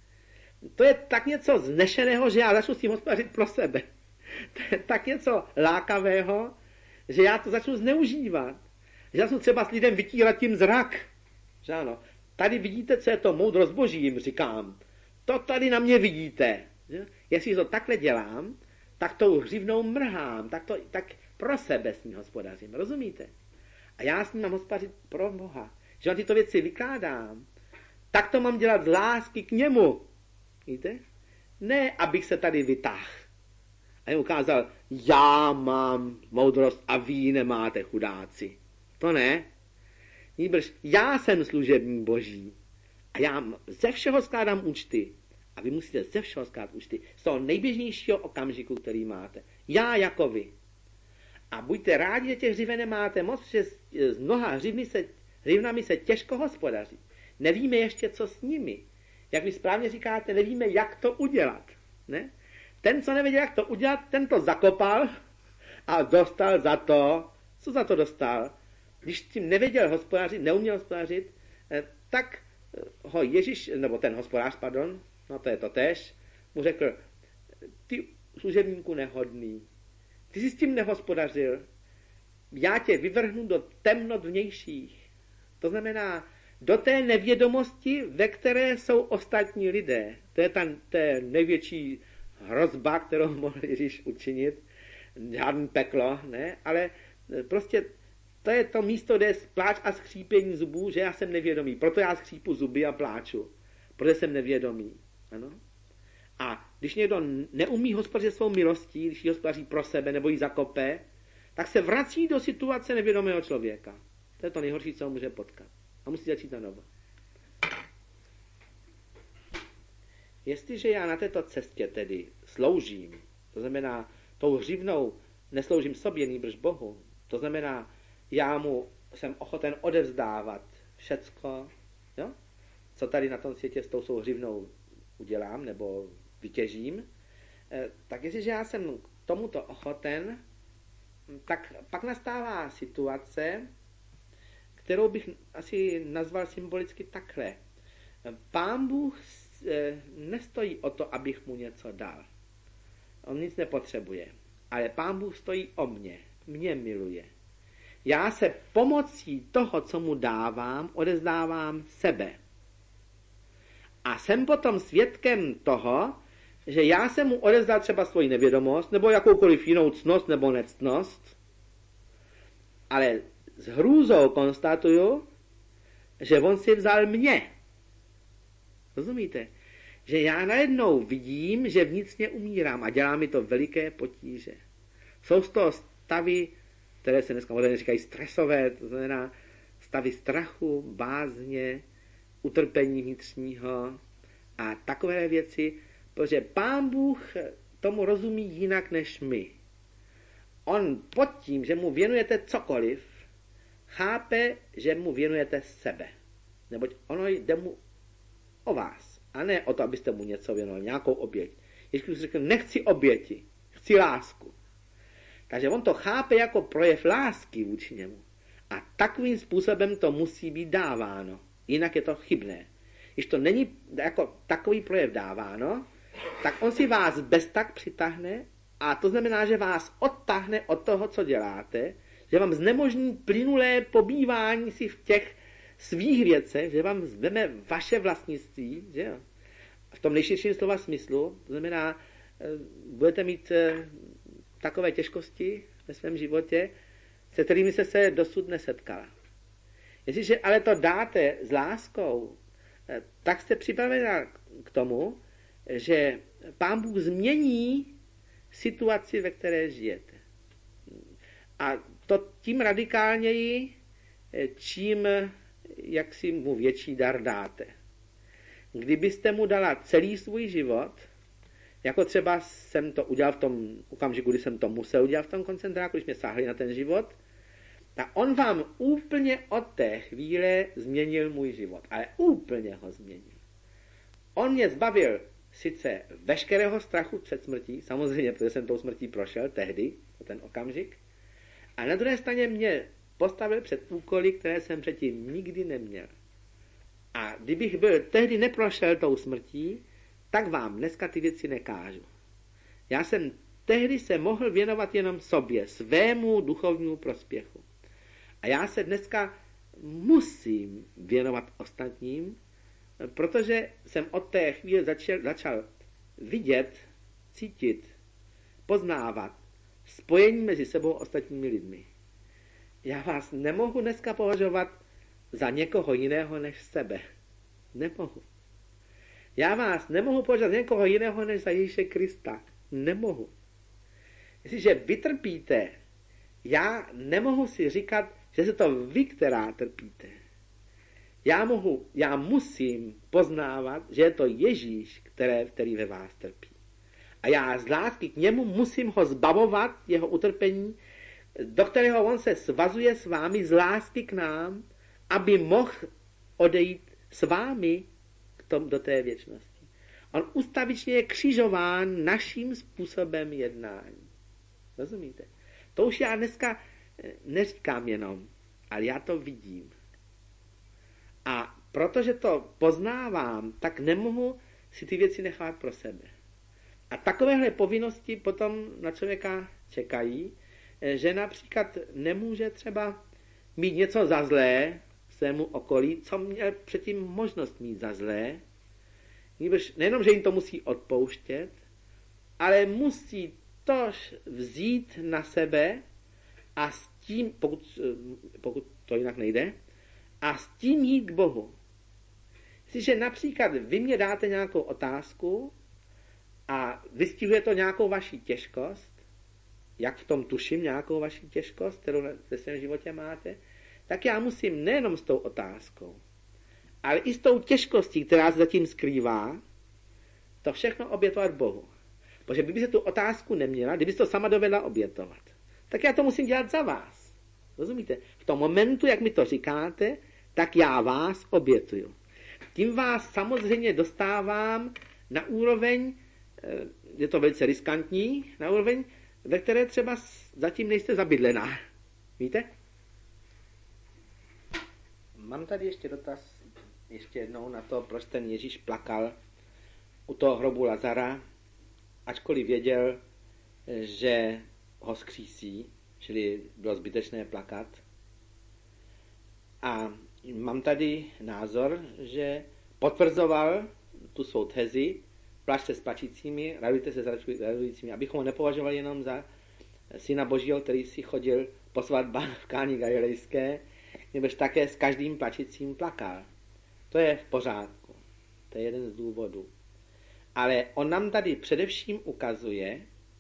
To je tak něco znešeného, že já začnu s tím hospodařit pro sebe. To je tak něco lákavého, že já to začnu zneužívat. Že začnu třeba s lidem vytírat tím zrak. Že ano, tady vidíte, co je to moudrost boží, jim říkám. To tady na mě vidíte. Že? Jestli to takhle dělám, tak tou hřivnou mrhám, tak, to, tak pro sebe s ním hospodařím. Rozumíte? A já s ním mám hospodařit pro Boha. Že on tyto věci vykládám, tak to mám dělat z lásky k němu. Víte? Ne, abych se tady vytáhl. A jim ukázal, já mám moudrost a vy ji nemáte, chudáci. To ne. Nýbrž, já jsem služebník boží. A já ze všeho skládám účty. A vy musíte ze všeho skládat účty. Z toho nejběžnějšího okamžiku, který máte. Já jako vy. A buďte rádi, že těch hřiven nemáte moc, že z mnoha hřivny se, hřivnami se těžko hospodaří. Nevíme ještě, co s nimi. Jak vy správně říkáte, nevíme, jak to udělat. Ne? Ten, co nevěděl, jak to udělat, ten to zakopal a dostal za to. Co za to dostal? Když tím nevěděl hospodařit, neuměl hospodařit, tak ho Ježíš, nebo ten hospodář, pardon, no to je to též, mu řekl, ty služebníku nehodný, ty jsi s tím nehospodařil, já tě vyvrhnu do temnot vnějších. To znamená, do té nevědomosti, ve které jsou ostatní lidé. To je ta to je největší hrozba, kterou mohl Ježíš učinit. Žádný peklo, ne? Ale prostě to je to místo, kde je pláč a skřípění zubů, že já jsem nevědomý. Proto já skřípu zuby a pláču. Protože jsem nevědomý. Ano? A když někdo neumí hospodařit svou milostí, když ji hospodaří pro sebe nebo ji zakope, tak se vrací do situace nevědomého člověka. To je to nejhorší, co ho může potkat. A musí začít na novo. Jestliže já na této cestě tedy sloužím, to znamená, tou hřivnou nesloužím sobě, nýbrž Bohu, to znamená, já mu jsem ochoten odevzdávat všecko, jo? Co tady na tom světě s tou svou hřivnou udělám nebo vytěžím, tak jestliže já jsem k tomuto ochoten, tak pak nastává situace, kterou bych asi nazval symbolicky takhle. Pán Bůh nestojí o to, abych mu něco dal. On nic nepotřebuje. Ale Pán Bůh stojí o mě. Mě miluje. Já se pomocí toho, co mu dávám, odezdávám sebe. A jsem potom svědkem toho, že já jsem mu odezdal třeba svoji nevědomost, nebo jakoukoliv jinou ctnost nebo nectnost, ale s hrůzou konstatuju, že on si vzal mě. Rozumíte? Že já najednou vidím, že vnitřně umírám a dělá mi to veliké potíže. Jsou z toho stavy, které se dneska moderně říkají stresové, to znamená stavy strachu, bázně, utrpení vnitřního a takové věci, protože Pán Bůh tomu rozumí jinak než my. On pod tím, že mu věnujete cokoliv, chápe, že mu věnujete sebe. Neboť ono jde mu o vás, a ne o to, abyste mu něco věnovali, nějakou oběť. Ježíš řekl, nechci oběti, chci lásku. Takže on to chápe jako projev lásky vůči němu. A takovým způsobem to musí být dáváno. Jinak je to chybné. Když to není jako takový projev dáváno, tak on si vás bez tak přitáhne a to znamená, že vás odtáhne od toho, co děláte, že vám znemožní plynulé pobývání si v těch svých věcech, že vám zveme vaše vlastnictví, že jo? V tom nejširším slova smyslu, to znamená, budete mít takové těžkosti ve svém životě, se kterými se se dosud nesetkala. Jestliže ale to dáte s láskou, tak jste připravena k tomu, že Pán Bůh změní situaci, ve které žijete. A to tím radikálněji, čím jak si mu větší dar dáte. Kdybyste mu dala celý svůj život, jako třeba jsem to udělal v tom okamžiku, kdy jsem to musel udělat v tom koncentráku, když mě sáhli na ten život, tak on vám úplně od té chvíle změnil můj život. Ale úplně ho změnil. On mě zbavil sice veškerého strachu před smrtí, samozřejmě, protože jsem tou smrtí prošel tehdy, ten okamžik, a na druhé straně mě postavil před úkoly, které jsem předtím nikdy neměl. A kdybych byl tehdy neprošel tou smrtí, tak vám dneska ty věci nekážu. Já jsem tehdy se mohl věnovat jenom sobě, svému duchovnímu prospěchu. A já se dneska musím věnovat ostatním, protože jsem od té chvíle začal, začal vidět, cítit, poznávat spojení mezi sebou a ostatními lidmi. Já vás nemohu dneska považovat za někoho jiného než sebe. Nemohu. Já vás nemohu považovat za někoho jiného než za Ježíše Krista. Nemohu. Jestliže vy trpíte, já nemohu si říkat, že se to vy, která trpíte. Já mohu, já musím poznávat, že je to Ježíš, které, který ve vás trpí. A já z lásky k němu musím ho zbavovat, jeho utrpení, do kterého on se svazuje s vámi z lásky k nám, aby mohl odejít s vámi k tom, do té věčnosti. On ustavičně je křižován naším způsobem jednání. Rozumíte? To už já dneska neříkám jenom, ale já to vidím. A protože to poznávám, tak nemohu si ty věci nechat pro sebe. A takovéhle povinnosti potom na člověka čekají, že například nemůže třeba mít něco za zlé svému okolí, co měl předtím možnost mít za zlé. Nejenom, že jim to musí odpouštět, ale musí tož vzít na sebe a s tím, pokud, pokud to jinak nejde, a s tím jít k Bohu. Jestliže například vy mě dáte nějakou otázku a vystihuje to nějakou vaši těžkost, jak v tom tuším nějakou vaši těžkost, kterou ve svém životě máte, tak já musím nejenom s tou otázkou, ale i s tou těžkostí, která se zatím skrývá, to všechno obětovat Bohu. Protože kdyby se tu otázku neměla, kdyby to sama dovedla obětovat, tak já to musím dělat za vás. Rozumíte? V tom momentu, jak mi to říkáte, tak já vás obětuju. Tím vás samozřejmě dostávám na úroveň, je to velice riskantní, na úroveň, ve které třeba zatím nejste zabydlená. Víte? Mám tady ještě dotaz, ještě jednou na to, proč ten Ježíš plakal u toho hrobu Lazara, ačkoliv věděl, že ho skřísí, čili bylo zbytečné plakat. A mám tady názor, že potvrzoval tu svou tezi, plačte s plačícími, radujte se s radujícími, abychom ho nepovažovali jenom za syna Božího, který si chodil po svatbách v Káni Galilejské, nebož také s každým plačícím plakal. To je v pořádku. To je jeden z důvodů. Ale on nám tady především ukazuje,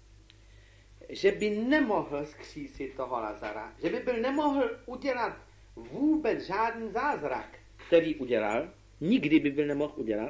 že by nemohl zkřísit toho Lazara, že by byl nemohl udělat vůbec žádný zázrak, který udělal, nikdy by byl nemohl udělat,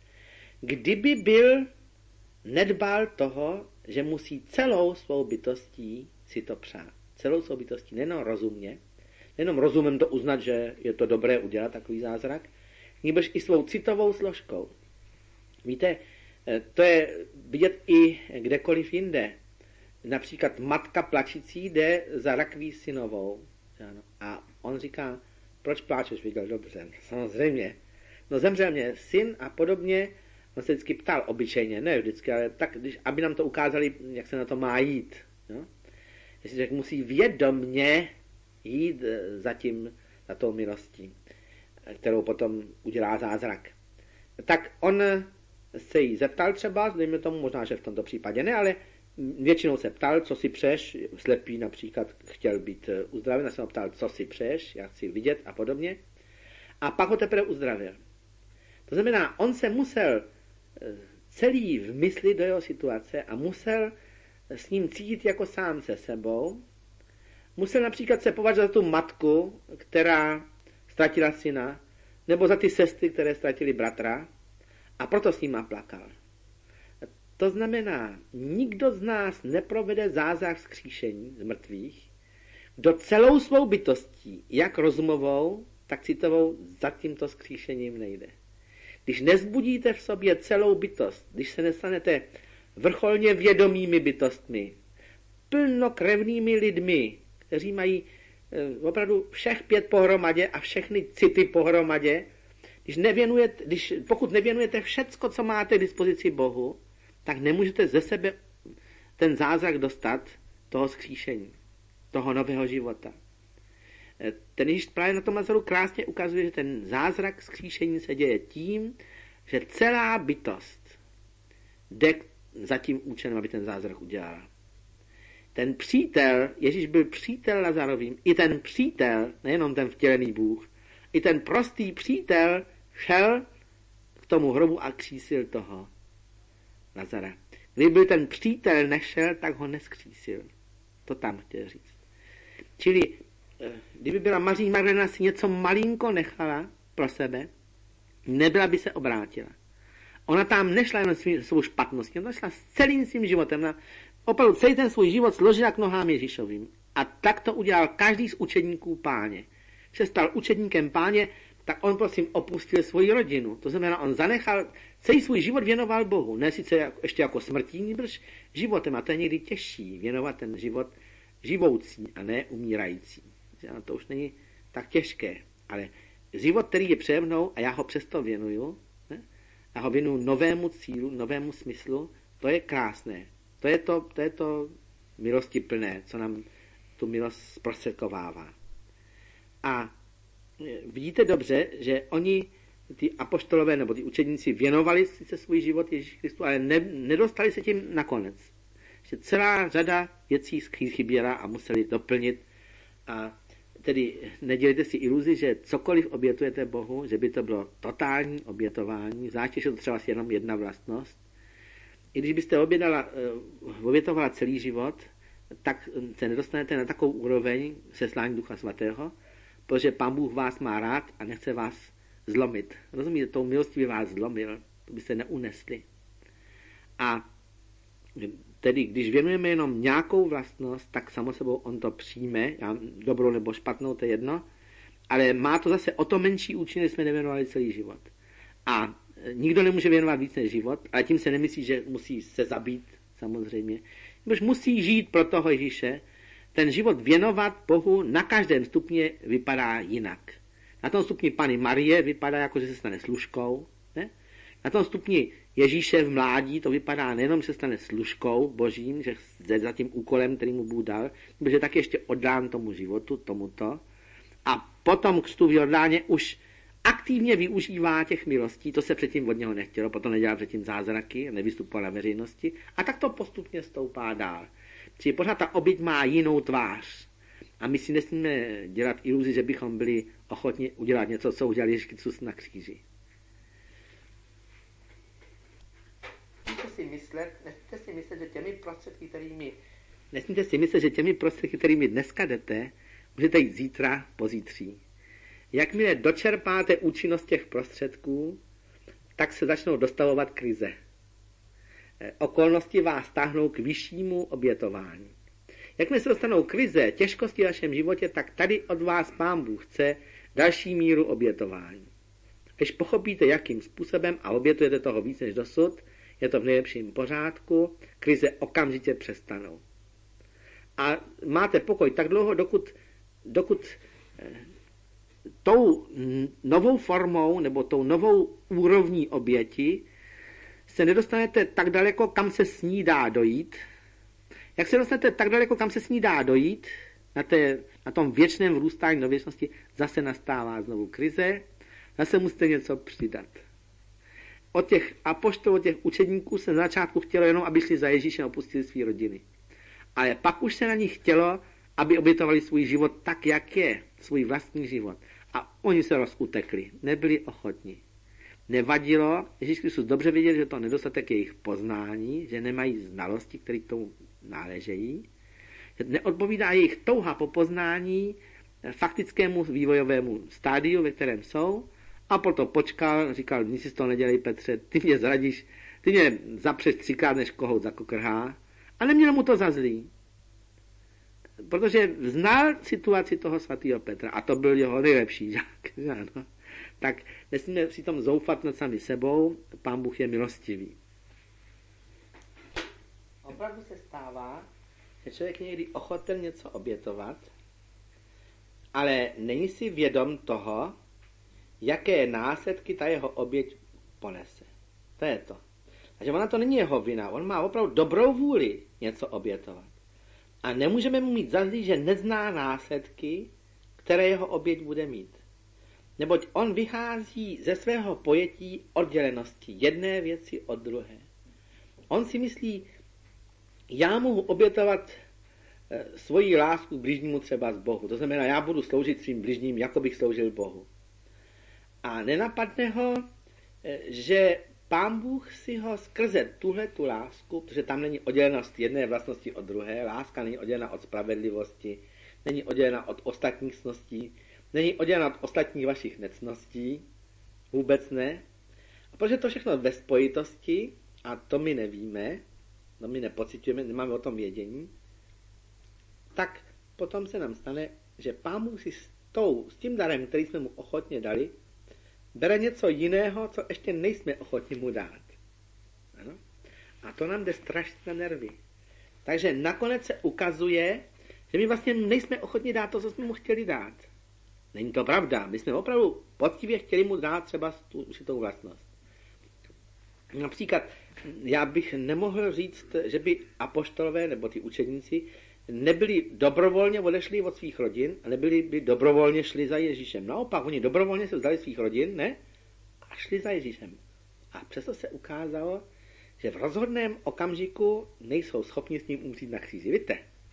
kdyby byl nedbal toho, že musí celou svou bytostí si to přát. Celou svou bytostí, nejenom rozumně, nejenom rozumem to uznat, že je to dobré udělat takový zázrak, nebož i svou citovou složkou. Víte, to je vidět i kdekoliv jinde. Například matka plačící jde za rakví synovou. A on říká, proč pláčeš? Viděl, dobře, samozřejmě. No zemřel mě syn a podobně. On se vždycky ptal, obyčejně, ne vždycky, ale tak, když, aby nám to ukázali, jak se na to má jít. No? Jestli člověk musí vědomně jít za tím, za tou milostí, kterou potom udělá zázrak. Tak on se jí zeptal třeba, dejme tomu, možná, že v tomto případě ne, ale většinou se ptal, co si přeješ, slepý například chtěl být uzdraven, a se ho ptal, co si přeješ, já chci vidět a podobně. A pak ho teprve uzdravil. To znamená, on se musel celý vmyslit do jeho situace a musel s ním cítit jako sám se sebou. Musel například se považovat za tu matku, která ztratila syna, nebo za ty sestry, které ztratili bratra, a proto s nima plakal. To znamená, nikdo z nás neprovede zázrak vzkříšení z mrtvých, kdo celou svou bytostí, jak rozumovou, tak citovou, za tímto vzkříšením nejde. Když nezbudíte v sobě celou bytost, když se nestanete vrcholně vědomými bytostmi, plnokrevnými lidmi, kteří mají opravdu všech pět pohromadě a všechny city pohromadě, když nevěnujete, když, pokud nevěnujete všecko, co máte k dispozici Bohu, tak nemůžete ze sebe ten zázrak dostat toho vzkříšení, toho nového života. Ten Ježíš právě na tom Lazaru krásně ukazuje, že ten zázrak vzkříšení se děje tím, že celá bytost jde za tím účelem, aby ten zázrak udělala. Ten přítel, Ježíš byl přítel Lazarovým, i ten přítel, nejenom ten vtělený Bůh, i ten prostý přítel šel k tomu hrobu a křísil toho Lazara. Kdyby ten přítel nešel, tak ho neskřísil. To tam chtěl říct. Čili, kdyby byla Maří Magdalena si něco malinko nechala pro sebe, nebyla by se obrátila. Ona tam nešla jen svým, svou špatností, ona šla s celým svým životem. Ona opravdu celý ten svůj život složila k nohám Ježíšovým. A tak to udělal každý z učedníků Páně. Když se stal učedníkem Páně, tak on prosím opustil svoji rodinu. To znamená, on zanechal, celý svůj život věnoval Bohu. Ne sice jako, ještě jako smrtí, nýbrž životem. A to je někdy těžší, věnovat ten život živoucí a ne umírající. A to už není tak těžké. Ale život, který je přede mnou a já ho přesto věnuju, ne? Já ho věnuju novému cílu, novému smyslu, to je krásné. To je to, to, je to milosti plné, co nám tu milost zprostředkovává. A vidíte dobře, že oni, ty apoštolové nebo ty učedníci, věnovali sice svůj život Ježíši Kristu, ale ne, nedostali se tím nakonec. že celá řada věcí chyběla a museli doplnit. A tedy nedělejte si iluzi, že cokoliv obětujete Bohu, že by to bylo totální obětování, zvlášť, že to třeba jenom jedna vlastnost. I když byste obědala, obětovala celý život, tak se nedostanete na takovou úroveň seslání Ducha Svatého, protože Pán Bůh vás má rád a nechce vás zlomit. Rozumíte, tou milostí by vás zlomil, to byste neunesli. A tedy, když věnujeme jenom nějakou vlastnost, tak samo sebou on to přijme, dobrou nebo špatnou, to je jedno, ale má to zase o to menší účinek, když jsme nevěnovali celý život. A nikdo nemůže věnovat víc než život, ale tím se nemyslí, že musí se zabít, samozřejmě. Protože musí žít pro toho Ježíše. Ten život věnovat Bohu na každém stupni vypadá jinak. Na tom stupni Panny Marie vypadá jako, že se stane služkou. Ne? Na tom stupni Ježíše v mládí to vypadá nejenom, že se stane služkou božím, že jde za tím úkolem, který mu Bůh dal, protože tak ještě oddán tomu životu, tomuto. A potom křtu v Jordáně už aktivně využívá těch milostí, to se předtím od něho nechtělo, potom nedělal předtím zázraky, nevystupoval na veřejnosti a tak to postupně stoupá dál. Čili pořád ta oběť má jinou tvář. A my si nesmíme dělat iluzi, že bychom byli ochotni udělat něco, co udělal Ježíš Kristus na kříži. Nesmíte si myslet, nesmíte si myslet, že těmi prostředky, kterými nesmíte si myslet, že těmi prostředky, kterými dneska jdete, můžete jít zítra, pozítří. Jakmile dočerpáte účinnost těch prostředků, tak se začnou dostavovat krize. Okolnosti vás táhnou k vyššímu obětování. Jakmile se dostanou krize, těžkosti v vašem životě, tak tady od vás Pán Bůh chce další míru obětování. Když pochopíte, jakým způsobem a obětujete toho víc než dosud, je to v nejlepším pořádku, krize okamžitě přestanou. A máte pokoj tak dlouho, dokud, dokud tou novou formou nebo tou novou úrovní oběti se nedostanete tak daleko, kam se s ní dá dojít. Jak se dostanete tak daleko, kam se s ní dá dojít, na, té, na tom věčném vrůstání do věčnosti, zase nastává znovu krize, zase musíte něco přidat. Od těch apoštolů, od těch učedníků se na začátku chtělo jenom, aby šli za Ježíšem a opustili své rodiny. Ale pak už se na nich chtělo, aby obětovali svůj život tak, jak je, svůj vlastní život. A oni se rozutekli, nebyli ochotní. Nevadilo, Ježíš Kristus dobře věděl, že to nedostatek jejich poznání, že nemají znalosti, které k tomu náležejí. Neodpovídá jejich touha po poznání faktickému vývojovému stádiu, ve kterém jsou. A proto počkal, říkal, nic si z toho nedělej, Petře, ty mě zradíš, ty mě zapřeš třikrát, než kohout zakokrhá. A neměl mu to za zlý. Protože znal situaci toho svatého Petra a to byl jeho nejlepší žák. Ano. Tak nesmíme přitom zoufat nad sami sebou, Pán Bůh je milostivý. Opravdu se stává, že člověk někdy ochoten něco obětovat, ale není si vědom toho, jaké následky ta jeho oběť ponese. To je to. Takže ona to není jeho vina, on má opravdu dobrou vůli něco obětovat. A nemůžeme mu mít za zlý, že nezná následky, které jeho oběť bude mít. Neboť on vychází ze svého pojetí oddělenosti jedné věci od druhé. On si myslí, já mohu obětovat e, svoji lásku k bližnímu třeba z Bohu. To znamená, já budu sloužit svým bližním, jako bych sloužil Bohu. A nenapadne ho, e, že Pán Bůh si ho skrze tuhle tu lásku, protože tam není oddělenost jedné vlastnosti od druhé, láska není oddělena od spravedlivosti, není oddělena od ostatních cností, není oddělena od ostatních vašich necností, vůbec ne. A protože to všechno ve spojitosti, a to my nevíme, to my nepocitujeme, nemáme o tom vědění, tak potom se nám stane, že Pán Bůh si s, tou, s tím darem, který jsme mu ochotně dali, bere něco jiného, co ještě nejsme ochotni mu dát. Ano? A to nám jde strašně na nervy. Takže nakonec se ukazuje, že my vlastně nejsme ochotni dát to, co jsme mu chtěli dát. Není to pravda. My jsme opravdu poctivě chtěli mu dát třeba tu určitou vlastnost. Například, já bych nemohl říct, že by apoštolové nebo ty učedníci nebyli dobrovolně odešli od svých rodin a nebyli by dobrovolně šli za Ježíšem. Naopak, oni dobrovolně se vzdali svých rodin, ne? A šli za Ježíšem. A přesto se ukázalo, že v rozhodném okamžiku nejsou schopni s ním umřít na kříži. Víte?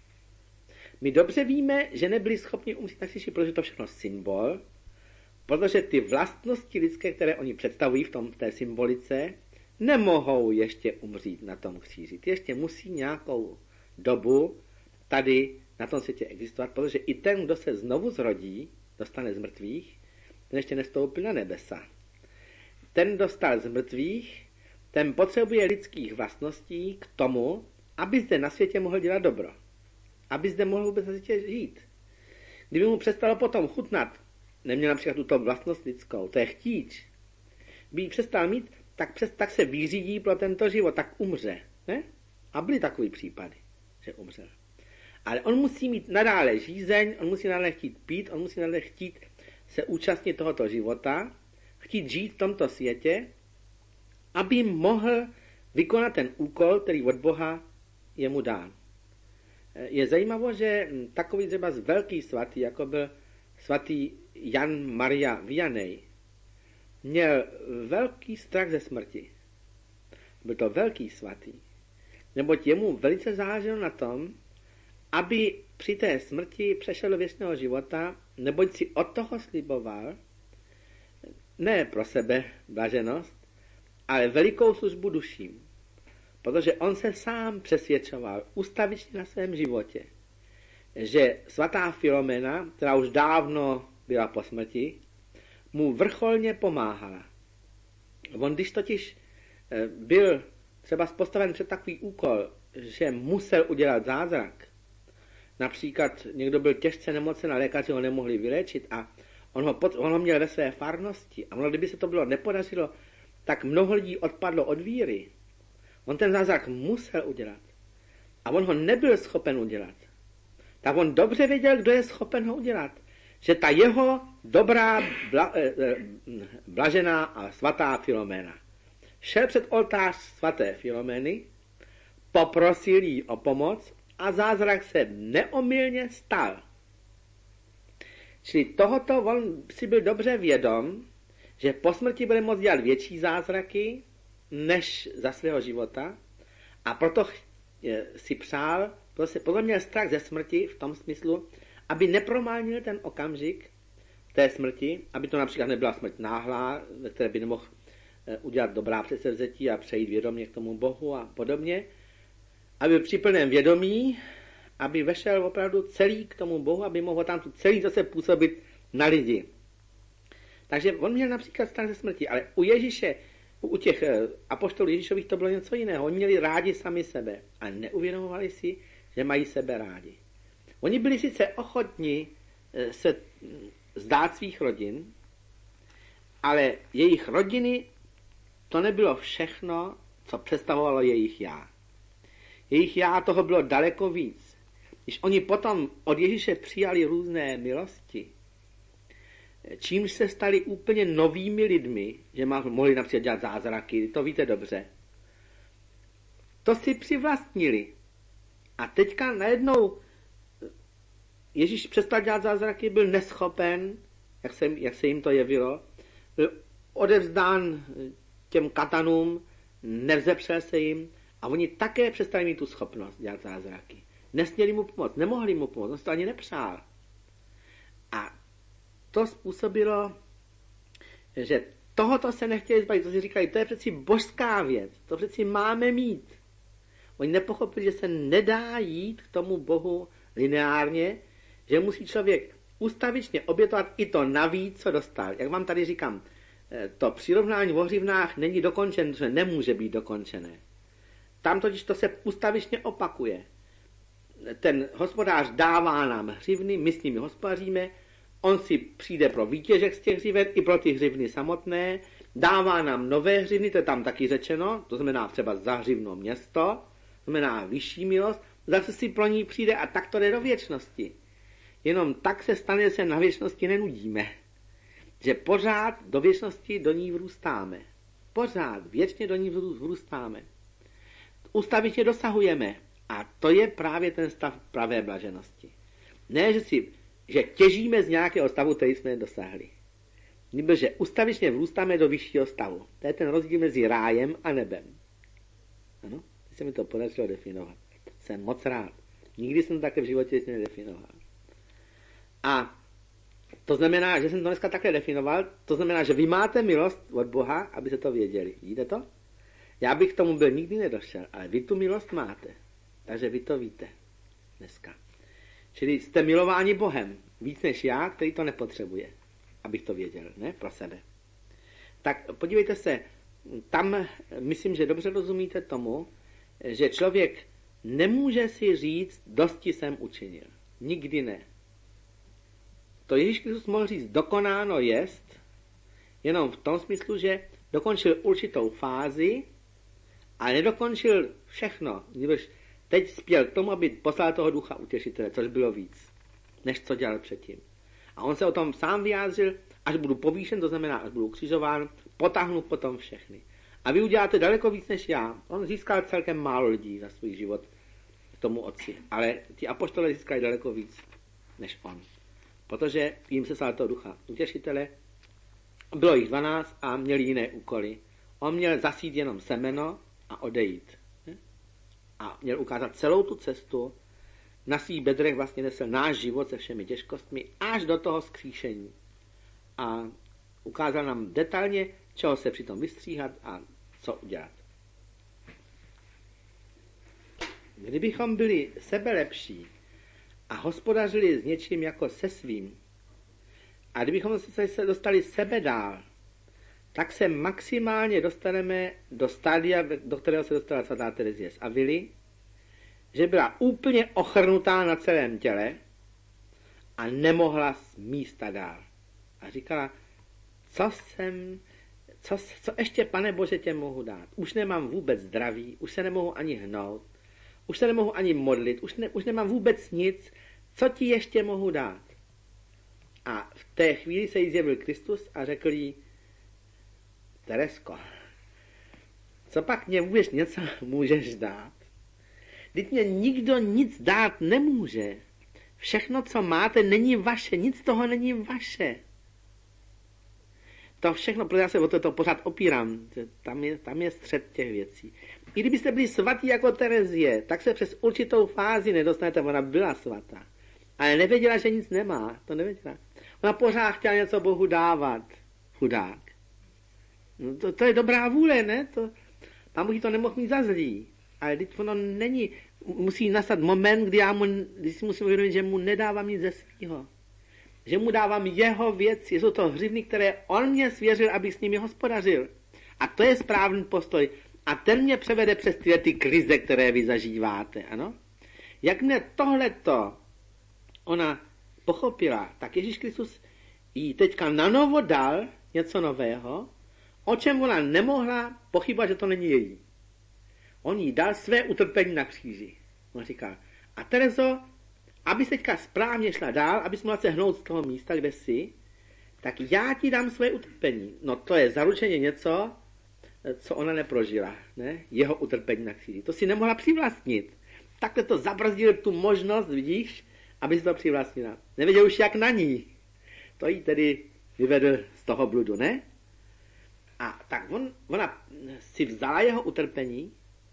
My dobře víme, že nebyli schopni umřít na kříži, protože to všechno symbol, protože ty vlastnosti lidské, které oni představují v, tom, v té symbolice, nemohou ještě umřít na tom kříži. Ty ještě musí nějakou dobu tady na tom světě existovat, protože i ten, kdo se znovu zrodí, dostane z mrtvých, ten ještě nestoupil na nebesa. Ten dostal z mrtvých, ten potřebuje lidských vlastností k tomu, aby zde na světě mohl dělat dobro. Aby zde mohl vůbec na světě žít. Kdyby mu přestalo potom chutnat, neměl například tuto vlastnost lidskou, to je chtíč, by ji přestal mít, tak, přes, tak se vyřídí pro tento život, tak umře. Ne? A byly takový případy, že umřel. Ale on musí mít nadále žízeň, on musí nadále chtít pít, on musí nadále chtít se účastnit tohoto života, chtít žít v tomto světě, aby mohl vykonat ten úkol, který od Boha je mu dán. Je zajímavé, že takový třeba z velký svatý, jako byl svatý Jan Maria Vianney, měl velký strach ze smrti. Byl to velký svatý. Neboť jemu velice záleželo na tom, aby při té smrti přešel do věčného života, neboť si od toho sliboval, ne pro sebe blaženost, ale velikou službu duším. Protože on se sám přesvědčoval ustavičně na svém životě, že svatá Filomena, která už dávno byla po smrti, mu vrcholně pomáhala. On když totiž byl třeba postaven před takový úkol, že musel udělat zázrak, například někdo byl těžce nemocen a lékaři ho nemohli vyléčit a on ho, pod, on ho měl ve své farnosti a ono, kdyby se to bylo nepodařilo, tak mnoho lidí odpadlo od víry. On ten zázrak musel udělat a on ho nebyl schopen udělat. Tak on dobře věděl, kdo je schopen ho udělat. Že ta jeho dobrá, bla, eh, blažená a svatá Filomena šel před oltář svaté Filomény, poprosil jí o pomoc a zázrak se neomylně stal. Čili tohoto on si byl dobře vědom, že po smrti bude moct dělat větší zázraky než za svého života a proto si přál, proto se podle měl strach ze smrti v tom smyslu, aby nepromálnil ten okamžik té smrti, aby to například nebyla smrt náhlá, ve které by nemohl udělat dobrá předsevzetí a přejít vědomě k tomu Bohu a podobně, aby při plném vědomí, aby vešel opravdu celý k tomu Bohu, aby mohl tam tu celý zase působit na lidi. Takže on měl například strach ze smrti, ale u Ježíše, u těch apoštolů Ježíšových to bylo něco jiného. Oni měli rádi sami sebe a neuvědomovali si, že mají sebe rádi. Oni byli sice ochotni se zdát svých rodin, ale jejich rodiny to nebylo všechno, co představovalo jejich já. Jejich já toho bylo daleko víc. Když oni potom od Ježíše přijali různé milosti, čímž se stali úplně novými lidmi, že mohli například dělat zázraky, to víte dobře, to si přivlastnili. A teďka najednou Ježíš přestal dělat zázraky, byl neschopen, jak se, jak se jim to jevilo, byl odevzdán těm katanům, nevzepřel se jim a oni také přestali mít tu schopnost dělat zázraky. Nesměli mu pomoct, nemohli mu pomoct, on se to ani nepřál. A to způsobilo, že tohoto se nechtěli zbavit, to si říkali, to je přeci božská věc, to přeci máme mít. Oni nepochopili, že se nedá jít k tomu Bohu lineárně, že musí člověk ustavičně obětovat i to navíc, co dostal. Jak vám tady říkám, to přirovnání v ohřivnách není dokončené, že nemůže být dokončené. Tam totiž to se ustavičně opakuje. Ten hospodář dává nám hřivny, my s nimi hospodaříme, on si přijde pro výtěžek z těch hřiven i pro ty hřivny samotné, dává nám nové hřivny, to je tam taky řečeno, to znamená třeba za hřivno město, to znamená vyšší milost, zase si pro ní přijde a tak to jde do věčnosti. Jenom tak se stane, že se na věčnosti nenudíme. Že pořád do věčnosti do ní vrůstáme. Pořád věčně do ní vrůstáme. Ustavičně dosahujeme. A to je právě ten stav pravé blaženosti. Ne, že, si, že těžíme z nějakého stavu, který jsme dosáhli. Nebo že ustavičně vrůstáme do vyššího stavu. To je ten rozdíl mezi rájem a nebem. Ano? Teď se mi to podařilo definovat. Jsem moc rád. Nikdy jsem to takhle v životě nedefinoval. A to znamená, že jsem to dneska takhle definoval, to znamená, že vy máte milost od Boha, abyste to věděli. Vidíte to? Já bych k tomu byl nikdy nedošel, ale vy tu milost máte. Takže vy to víte dneska. Čili jste milováni Bohem. Víc než já, který to nepotřebuje. Abych to věděl, ne? Pro sebe. Tak podívejte se, tam myslím, že dobře rozumíte tomu, že člověk nemůže si říct, dosti jsem učinil. Nikdy ne. To Ježíš Kristus mohl říct, dokonáno jest, jenom v tom smyslu, že dokončil určitou fázi, ale nedokončil všechno. Když teď spěl k tomu, aby poslal toho ducha utěšitele, což bylo víc, než co dělal předtím. A on se o tom sám vyjádřil, až budu povýšen, to znamená, až budu ukřižován, potáhnu potom všechny. A vy uděláte daleko víc než já. On získal celkem málo lidí za svůj život k tomu otci. Ale ti apoštole získali daleko víc než on. Protože jim se stal toho ducha utěšitele. Bylo jich dvanáct a měli jiné úkoly. On měl zasít jenom semeno a odejít. A měl ukázat celou tu cestu. Na svých bedrech vlastně nesl náš život se všemi těžkostmi až do toho zkříšení. A ukázal nám detailně, čeho se přitom vystříhat a co udělat. Kdybychom byli sebelepší a hospodařili s něčím jako se svým, a kdybychom se dostali sebe dál, tak se maximálně dostaneme do stádia, do kterého se dostala svatá Terezie z Avily, že byla úplně ochrnutá na celém těle a nemohla z místa dál. A říkala, co jsem, co, co ještě, Pane Bože, tě mohu dát? Už nemám vůbec zdraví, už se nemohu ani hnout, už se nemohu ani modlit, už, ne, už nemám vůbec nic, co ti ještě mohu dát? A v té chvíli se jí zjevil Kristus a řekl jí, Teresko, co pak mě vůbec něco můžeš dát? Vždyť mě nikdo nic dát nemůže. Všechno, co máte, není vaše, nic toho není vaše. To všechno, protože já se o to, to pořád opírám, tam je, tam je střed těch věcí. I kdybyste byli svatí jako Terezie, tak se přes určitou fázi nedostanete, ona byla svatá. Ale nevěděla, že nic nemá, to nevěděla. Ona pořád chtěla něco Bohu dávat, chudák. No to, to je dobrá vůle, ne? To, Pán Bůh to nemohl mít za zlý. Ale teď ono není, musí nastat moment, kdy já mu, kdy si musím uvědomit, že mu nedávám nic ze svýho. Že mu dávám jeho věci, jsou to hřivny, které on mě svěřil, abych s nimi hospodařil. A to je správný postoj. A ten mě převede přes tyhle ty krize, které vy zažíváte, ano? Jak mě tohleto ona pochopila, tak Ježíš Kristus jí teďka nanovo dal něco nového, o čem ona nemohla pochybovat, že to není její. On jí dal své utrpení na kříži. On říká, a Terezo, abys teďka správně šla dál, abys mohla se hnout z toho místa, kde jsi, tak já ti dám své utrpení. No to je zaručeně něco, co ona neprožila. Ne? Jeho utrpení na kříži. To si nemohla přivlastnit. Takhle to zabrzdil tu možnost, vidíš, aby si to přivlastnila. Nevěděl už jak na ní. To jí tedy vyvedl z toho bludu, ne? A tak on, ona si vzala jeho utrpení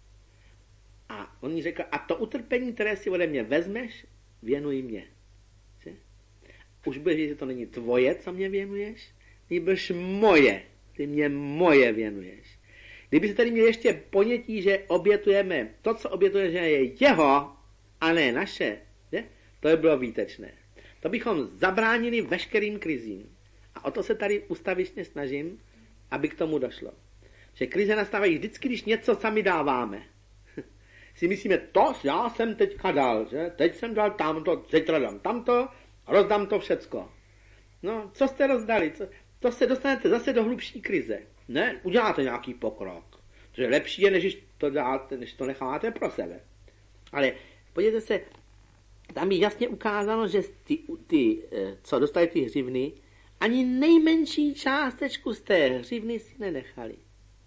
a on jí řekl, a to utrpení, které si ode mě vezmeš, věnuj mě. Že? Už budeš vědět, že to není tvoje, co mě věnuješ, ty budeš moje, ty mě moje věnuješ. Kdyby se tady měl ještě ponětí, že obětujeme to, co obětujeme, že je jeho a ne naše, že? To by bylo výtečné. To bychom zabránili veškerým krizím. A o to se tady ustavičně snažím, aby k tomu došlo. Že krize nastávají vždycky, když něco sami dáváme. Si myslíme, to já jsem teďka dal, že? Teď jsem dal tamto, zítra dám tamto, rozdám to všecko. No, co jste rozdali? Co? To se dostanete zase do hlubší krize. Ne, uděláte nějaký pokrok. To je lepší, je, než to dáte, než to necháváte pro sebe. Ale podívejte se, tam je jasně ukázáno, že ty, ty, co dostali ty hřivny, ani nejmenší částečku z té hřivny si nenechali.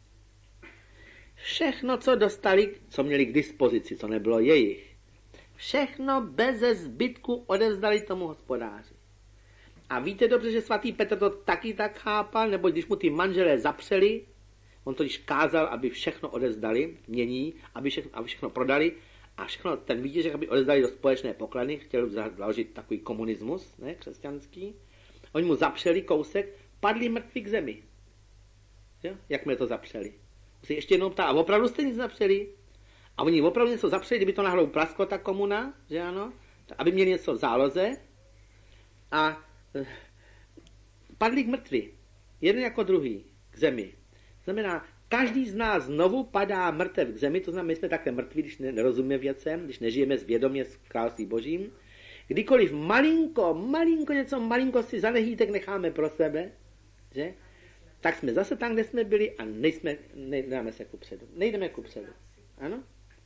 Všechno, co dostali, co měli k dispozici, co nebylo jejich, všechno beze zbytku odevzdali tomu hospodáři. A víte dobře, že svatý Petr to taky tak chápal, nebo když mu ty manželé zapřeli, On totiž kázal, aby všechno odezdali, mění, aby všechno, aby všechno prodali a všechno, ten výtěžek, aby odezdali do společné pokladny, chtěl založit takový komunismus, ne, křesťanský. Oni mu zapřeli kousek, padli mrtví k zemi. Jo? Jak jsme to zapřeli? Se ještě jednou ptá, a opravdu jste nic zapřeli? A oni opravdu něco zapřeli, kdyby to náhodou prasklo ta komuna, že ano, aby měli něco v záloze. A e, padli k mrtví. Jeden jako druhý k zemi. Znamená, každý z nás znovu padá mrtev k zemi, to znamená, my jsme takhle mrtví, když nerozumíme věcem, když nežijeme zvědomě s království božím. Kdykoliv malinko, malinko něco, malinko si zanehýtek necháme pro sebe, že? Tak jsme zase tam, kde jsme byli a nejsme, nejdeme se kupředu. Nejdeme kupředu. Ano?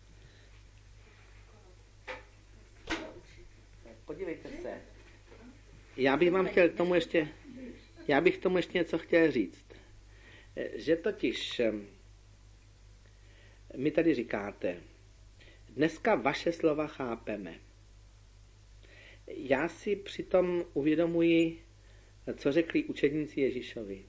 Podívejte se. Já bych vám chtěl tomu ještě, já bych tomu ještě něco chtěl říct. Že totiž mi tady říkáte, dneska vaše slova chápeme. Já si přitom uvědomuji, co řekli učedníci Ježíšovi,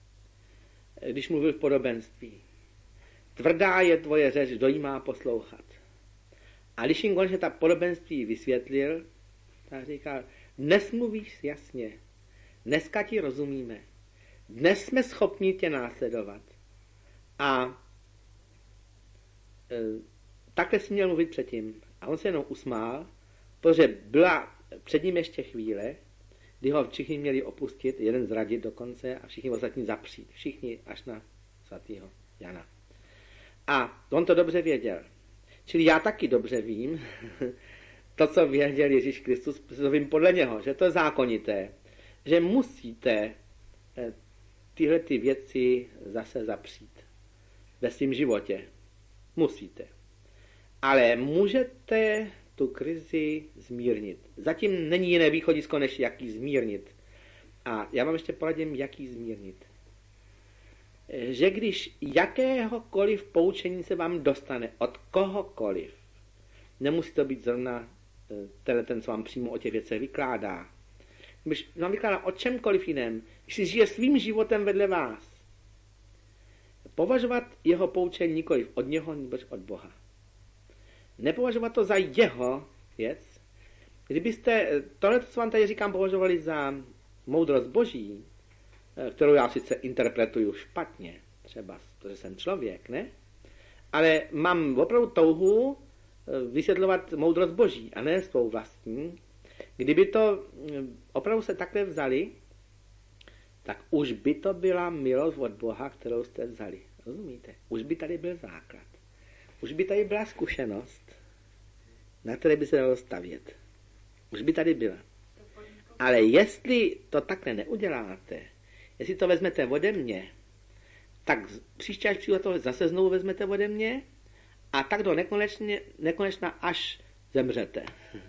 když mluvil v podobenství. Tvrdá je tvoje řeč, kdo jí má poslouchat. A když jim konečně ta podobenství vysvětlil, tak říkal, dnes mluvíš jasně, dneska ti rozumíme, dnes jsme schopni tě následovat. A e, takhle si měl mluvit předtím. A on se jenom usmál, protože byla před ním ještě chvíle, kdy ho všichni měli opustit, jeden zradit dokonce a všichni ostatní zapřít. Všichni až na svatýho Jana. A on to dobře věděl. Čili já taky dobře vím, to, co věděl Ježíš Kristus, to vím podle něho, že to je zákonité, že musíte tyhle ty věci zase zapřít ve svém životě. Musíte. Ale můžete tu krizi zmírnit. Zatím není jiné východisko, než jak ji zmírnit. A já vám ještě poradím, jak ji zmírnit. Že když jakéhokoliv poučení se vám dostane od kohokoliv, nemusí to být zrovna ten, co vám přímo o těch věcech vykládá. Když vám vykládá o čemkoliv jiném, když si žije svým životem vedle vás, považovat jeho poučení nikoliv od něho, nebo od Boha. Nepovažovat to za jeho věc. Kdybyste tohle, co vám tady říkám, považovali za moudrost boží, kterou já sice interpretuju špatně, třeba, protože jsem člověk, ne? Ale mám opravdu touhu vysvětlovat moudrost boží a ne svou vlastní. Kdyby to opravdu se takhle vzali, tak už by to byla milost od Boha, kterou jste vzali. Rozumíte? Už by tady byl základ. Už by tady byla zkušenost, na které by se dalo stavět. Už by tady byla. Ale jestli to takhle neuděláte, jestli to vezmete ode mě, tak příště, až přijde to, zase znovu vezmete ode mě a tak do nekonečně, nekonečna, až zemřete.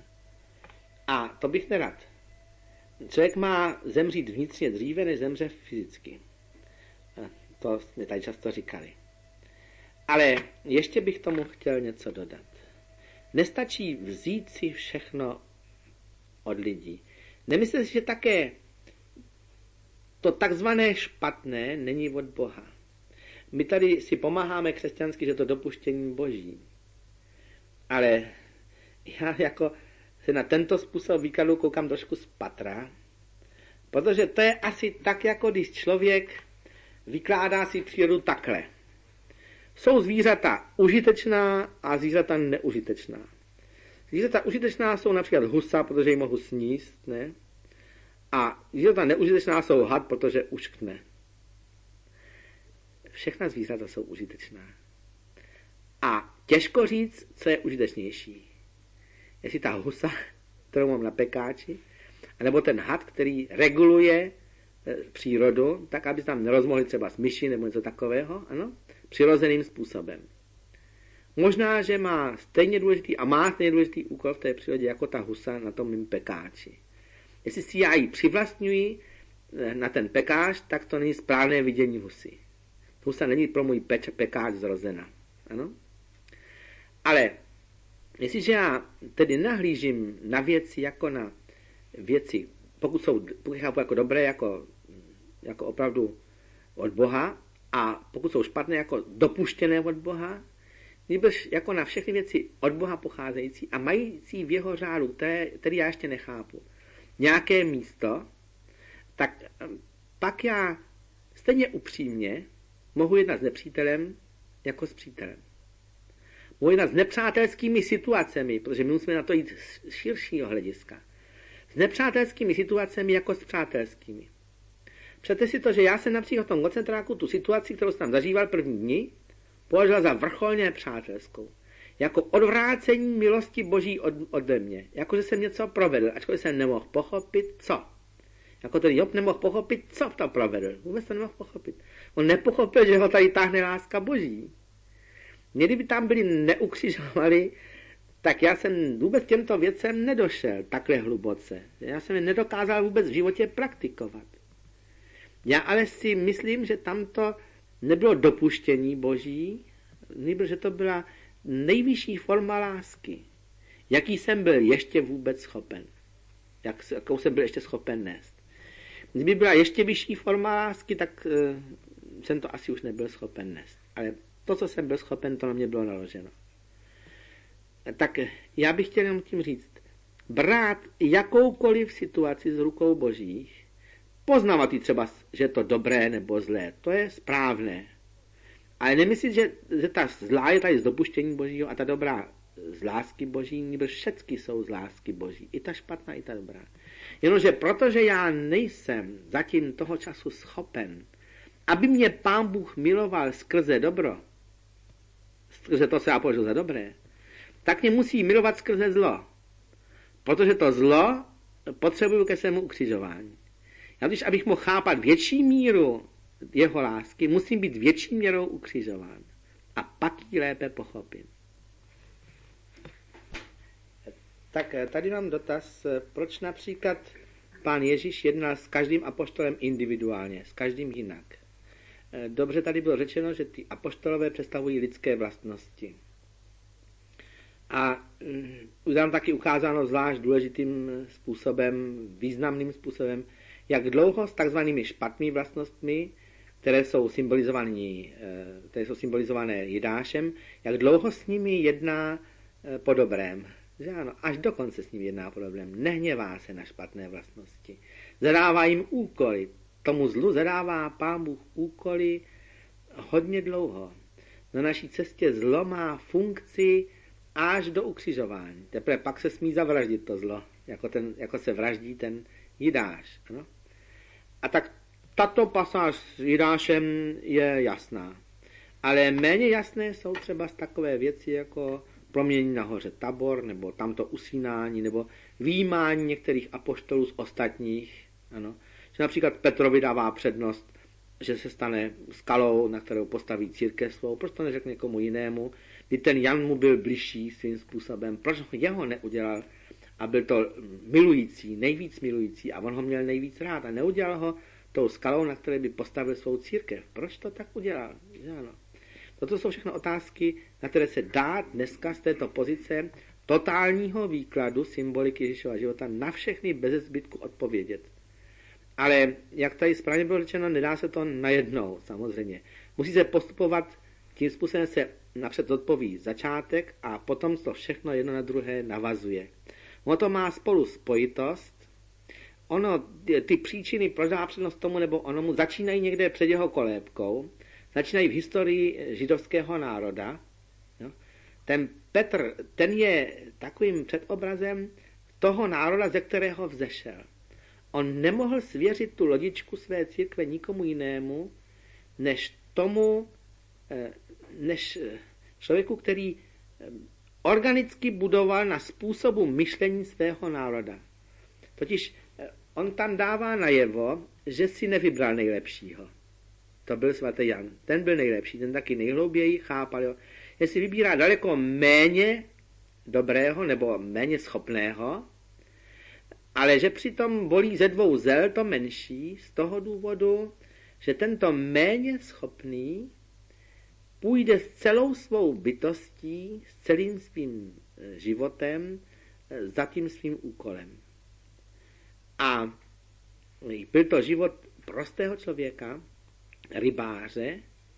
A to bych nerad. Člověk má zemřít vnitřně dříve, než zemře fyzicky. To jsme tady často říkali. Ale ještě bych tomu chtěl něco dodat. Nestačí vzít si všechno od lidí. Nemyslete si, že také to takzvané špatné není od Boha. My tady si pomáháme křesťansky, že to dopuštění boží. Ale já jako se na tento způsob výkladu koukám trošku z patra, protože to je asi tak, jako když člověk vykládá si přírodu takhle. Jsou zvířata užitečná a zvířata neužitečná. Zvířata užitečná jsou například husa, protože ji mohu sníst, ne? A zvířata neužitečná jsou had, protože uškne. Všechna zvířata jsou užitečná. A těžko říct, co je užitečnější. Jestli ta husa, kterou mám na pekáči, anebo ten had, který reguluje přírodu, tak aby se tam nerozmohli třeba s myši nebo něco takového, ano? Přirozeným způsobem. Možná, že má stejně důležitý a má stejně důležitý úkol v té přírodě jako ta husa na tom mým pekáči. Jestli si já ji přivlastňuji na ten pekáč, tak to není správné vidění husy. Husa není pro můj peč, pekáč zrozena. Ano? Ale jestliže já tedy nahlížím na věci jako na věci, pokud jsou pokud chápu jako dobré, jako, jako opravdu od Boha, a pokud jsou špatné, jako dopuštěné od Boha, nýbrž jako na všechny věci od Boha pocházející a mající v jeho řádu, které, který já ještě nechápu, nějaké místo, tak pak já stejně upřímně mohu jednat s nepřítelem jako s přítelem. Mohu jednat s nepřátelskými situacemi, protože my musíme na to jít z širšího hlediska. S nepřátelskými situacemi jako s přátelskými. Předte si to, že já jsem například v tom koncentráku tu situaci, kterou jsem tam zažíval první dny, považoval za vrcholně přátelskou. Jako odvrácení milosti Boží od, ode mě. Jako, že jsem něco provedl, ačkoliv jsem nemohl pochopit, co. Jako ten Job nemohl pochopit, co to provedl. Vůbec to nemohl pochopit. On nepochopil, že ho tady táhne láska Boží. Mě, kdyby tam byli neukřižovali, tak já jsem vůbec těmto věcem nedošel takhle hluboce. Já jsem je nedokázal vůbec v životě praktikovat. Já ale si myslím, že tamto nebylo dopuštění Boží, nebo že to byla nejvyšší forma lásky, jaký jsem byl ještě vůbec schopen. Jak, jakou jsem byl ještě schopen nést. Kdyby byla ještě vyšší forma lásky, tak uh, jsem to asi už nebyl schopen nést. Ale to, co jsem byl schopen, to na mě bylo naloženo. Tak já bych chtěl jenom tím říct, brát jakoukoliv situaci z rukou Božích, poznávat jí třeba, že je to dobré nebo zlé, to je správné. Ale nemyslit, že, že ta zlá je tady z dopuštění Božího a ta dobrá z lásky Boží, nebo všechny jsou z lásky Boží. I ta špatná, i ta dobrá. Jenomže protože já nejsem zatím toho času schopen, aby mě Pán Bůh miloval skrze dobro, skrze to, co já považuji za dobré, tak mě musí milovat skrze zlo. Protože to zlo potřebuju ke svému ukřižování. Já když, abych mohl chápat větší míru jeho lásky, musím být větší měrou ukřižován. A pak ji lépe pochopím. Tak tady mám dotaz, proč například Pán Ježíš jednal s každým apoštolem individuálně, s každým jinak. Dobře tady bylo řečeno, že ty apoštolové představují lidské vlastnosti. A už nám taky ukázáno zvlášť důležitým způsobem, významným způsobem, jak dlouho s takzvanými špatnými vlastnostmi, které jsou symbolizované, které jsou symbolizované Jidášem, jak dlouho s nimi jedná po dobrém. Že ano, až dokonce s nimi jedná po dobrém. Nehněvá se na špatné vlastnosti. Zadává jim úkoly. Tomu zlu zadává Pán Bůh úkoly hodně dlouho. Na naší cestě zlo má funkci až do ukřižování. Teprve pak se smí zavraždit to zlo, jako, ten, jako se vraždí ten Jidáš. Ano? A tak tato pasáž s Jidášem je jasná. Ale méně jasné jsou třeba takové věci jako proměnění na hoře Tabor, nebo tamto usínání, nebo výjímání některých apoštolů z ostatních. Ano? Že například Petrovi dává přednost, že se stane skalou, na kterou postaví církev svou. Proč to neřekne někomu jinému? Kdy ten Jan mu byl bližší svým způsobem. Proč jeho neudělal? A byl to milující, nejvíc milující a on ho měl nejvíc rád a neudělal ho tou skalou, na které by postavil svou církev. Proč to tak udělal? Ano. Toto jsou všechno otázky, na které se dá dneska z této pozice totálního výkladu symboliky Ježíšova života na všechny bez zbytku odpovědět. Ale, jak tady správně bylo řečeno, nedá se to najednou, samozřejmě. Musí se postupovat, tím způsobem se napřed odpoví začátek a potom to všechno jedno na druhé navazuje. Ono to má spolu spojitost, ono, ty příčiny, proč dá přednost tomu nebo onomu, začínají někde před jeho kolébkou, začínají v historii židovského národa. Jo. Ten Petr, ten je takovým předobrazem toho národa, ze kterého vzešel. On nemohl svěřit tu lodičku své církve nikomu jinému, než tomu, než člověku, který organicky budoval na způsobu myšlení svého národa. Totiž on tam dává najevo, že si nevybral nejlepšího. To byl svatý Jan. Ten byl nejlepší, ten taky nejhlouběji chápal. Jo. Jestli vybírá daleko méně dobrého nebo méně schopného, ale že přitom volí ze dvou zel to menší z toho důvodu, že tento méně schopný půjde s celou svou bytostí, s celým svým životem za tím svým úkolem. A byl to život prostého člověka, rybáře,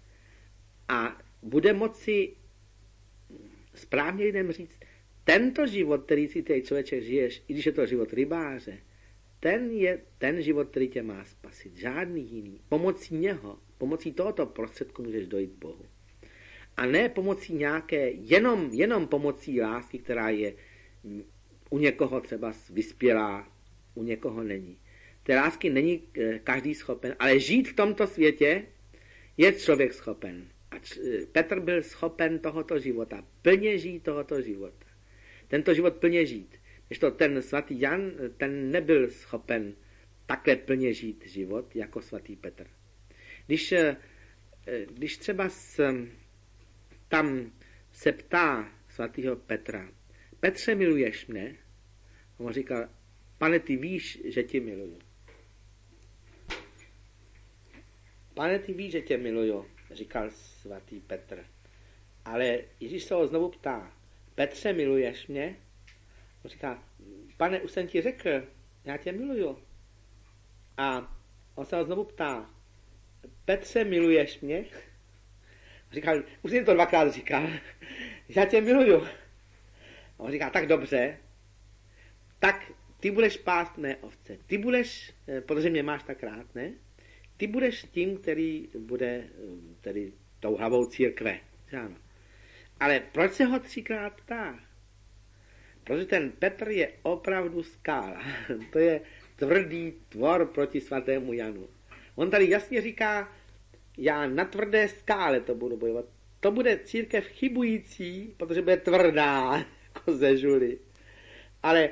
a bude moci správně lidem říct, tento život, který si teď člověče žiješ, i když je to život rybáře, ten je ten život, který tě má spasit. Žádný jiný. Pomocí něho, pomocí tohoto prostředku můžeš dojít k Bohu. A ne pomocí nějaké, jenom, jenom pomocí lásky, která je u někoho třeba vyspělá, u někoho není. Té lásky není každý schopen, ale žít v tomto světě je člověk schopen. A Petr byl schopen tohoto života, plně žít tohoto života. Tento život plně žít. Když to ten svatý Jan, ten nebyl schopen takhle plně žít život, jako svatý Petr. Když, když třeba s, tam se ptá svatýho Petra, Petře, miluješ mne? On říkal, pane, ty víš, že tě miluju. Pane, ty víš, že tě miluju, říkal svatý Petr. Ale Ježíš se ho znovu ptá, Petře, miluješ mě? On říká, pane, už jsem ti řekl, já tě miluju. A on se ho znovu ptá, Petře, miluješ mě? On říká, už jsem to dvakrát říkal, já tě miluju. A on říká, tak dobře, tak ty budeš pást mé ovce. Ty budeš, protože mě máš tak rád, ne? Ty budeš tím, který bude tedy tou hlavou církve. Ano. Ale proč se ho třikrát ptá? Protože ten Petr je opravdu skála. To je tvrdý tvor proti svatému Janu. On tady jasně říká, já na tvrdé skále to budu bojovat. To bude církev chybující, protože bude tvrdá, jako ze žuly. Ale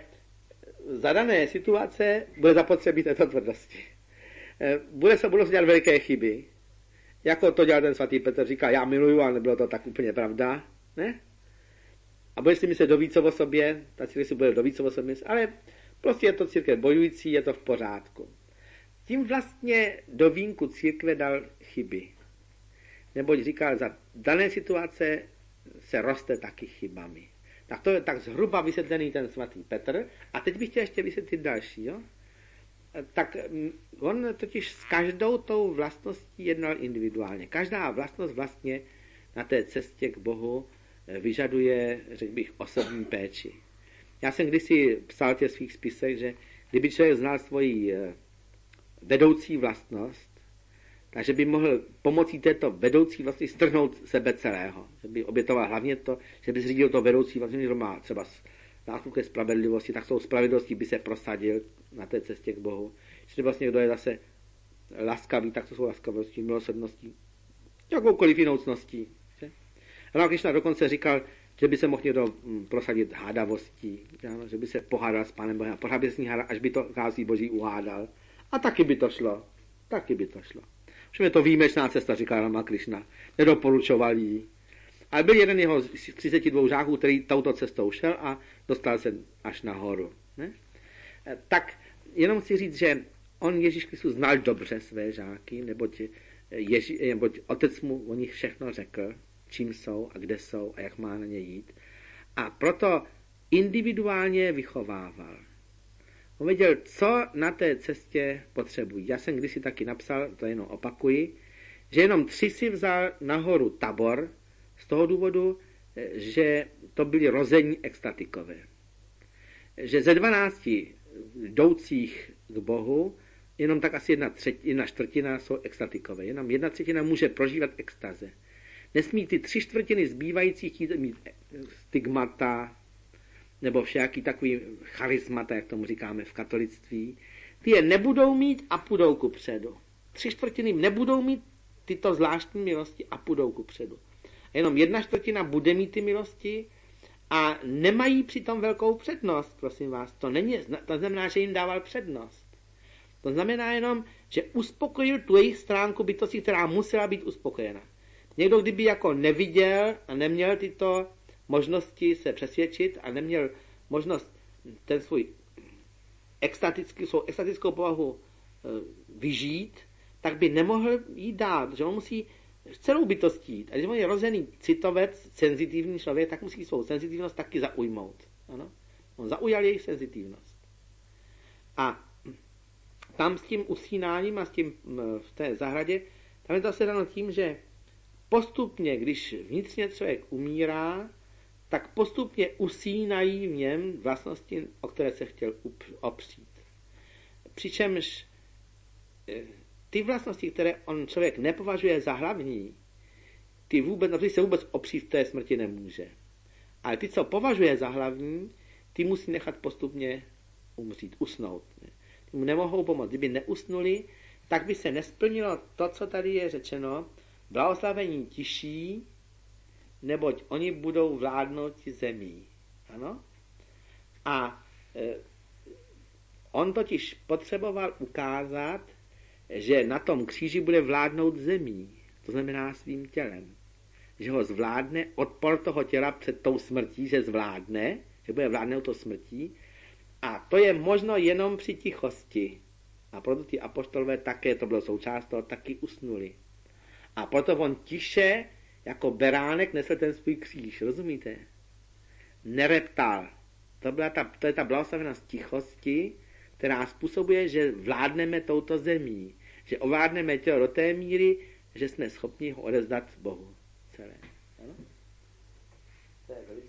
za dané situace bude zapotřebí této tvrdosti. Bude se budou se dělat veliké chyby. Jako to dělal ten svatý Petr, říká, já miluju, ale nebylo to tak úplně pravda. Ne? A budeš si myslet do víc o sobě, ta církev si bude do víc o sobě, ale prostě je to církev bojující, je to v pořádku. Tím vlastně do vínku církve dal chyby. Neboť říkal, za dané situace se roste taky chybami. Tak to je tak zhruba vysvětlený ten svatý Petr. A teď bych chtěl ještě vysvětlit další. Jo? Tak on totiž s každou tou vlastností jednal individuálně. Každá vlastnost vlastně na té cestě k Bohu vyžaduje, řekl bych, osobní péči. Já jsem kdysi psal v těch svých spisech, že kdyby člověk znal svoji vedoucí vlastnost, takže by mohl pomocí této vedoucí vlastnosti strhnout sebe celého. Že by obětoval hlavně to, že by zřídil to vedoucí vlastnosti, že má třeba nástupky spravedlivosti, tak s tou spravedlivostí by se prosadil na té cestě k Bohu. Že vlastně kdo je zase laskavý, tak to jsou laskavostí, milosrdností, jakoukoliv jinou cností. Hlavně Krišna dokonce říkal, že by se mohl někdo prosadit hádavostí, že by se pohádal s Pánem Bohem a pořád by se s ní hádal, až by to kází Boží uhádal. A taky by to šlo. Taky by to šlo. Všem je to výjimečná cesta, říká Rama Krišna. Nedoporučoval jí. Ale byl jeden jeho z třiceti dvou žáků, který touto cestou šel a dostal se až nahoru. Ne? Tak jenom chci říct, že on, Ježíš Kristus, znal dobře své žáky, neboť, Ježí, neboť otec mu o nich všechno řekl, čím jsou a kde jsou a jak má na ně jít. A proto individuálně vychovával. On věděl, co na té cestě potřebují. Já jsem kdysi taky napsal, to jenom opakuji, že jenom tři si vzal nahoru Tabor z toho důvodu, že to byli rození extatikové. Že ze dvanácti jdoucích k Bohu jenom tak asi jedna, třetina, jedna čtvrtina jsou extatikové. Jenom jedna třetina může prožívat extaze. Nesmí ty tři čtvrtiny zbývajících mít stigmata, nebo všaký takový charismata, jak tomu říkáme v katolictví, ty je nebudou mít a půjdou ku předu. Tři čtvrtiny nebudou mít tyto zvláštní milosti a půjdou ku předu. A jenom jedna čtvrtina bude mít ty milosti a nemají přitom velkou přednost, prosím vás. To, není, to znamená, že jim dával přednost. To znamená jenom, že uspokojil tu jejich stránku bytosti, která musela být uspokojena. Někdo, kdyby jako neviděl a neměl tyto možnosti se přesvědčit a neměl možnost ten svůj extatický, svou extatickou povahu e, vyžít, tak by nemohl jít dál, protože on musí celou bytostí jít. A když on je rozený citovec, senzitivní člověk, tak musí svou senzitivnost taky zaujmout. Ano? On zaujal jejich senzitivnost. A tam s tím usínáním a s tím v té zahradě, tam je to se dano tím, že postupně, když vnitřně člověk umírá, tak postupně usínají v něm vlastnosti, o které se chtěl opřít. Přičemž ty vlastnosti, které on člověk nepovažuje za hlavní, ty, vůbec, na ty se vůbec opřít v té smrti nemůže. Ale ty, co považuje za hlavní, ty musí nechat postupně umřít, usnout. Ty mu nemohou pomoct. Kdyby neusnuli, tak by se nesplnilo to, co tady je řečeno, blahoslavení tiší, neboť oni budou vládnout zemí. Ano? A e, on totiž potřeboval ukázat, že na tom kříži bude vládnout zemí, to znamená svým tělem. Že ho zvládne odpor toho těla před tou smrtí, že zvládne, že bude vládnout to smrtí. A to je možno jenom při tichosti. A proto ty apoštolové také, to bylo součást toho, taky usnuli. A proto on tiše, jako beránek, nesl ten svůj kříž, rozumíte? Nereptal. To, byla ta, to je ta blahoslavenost tichosti, která způsobuje, že vládneme touto zemí. Že ovládneme tělo do té míry, že jsme schopni ho odevzdat Bohu. Celé. Ano? To je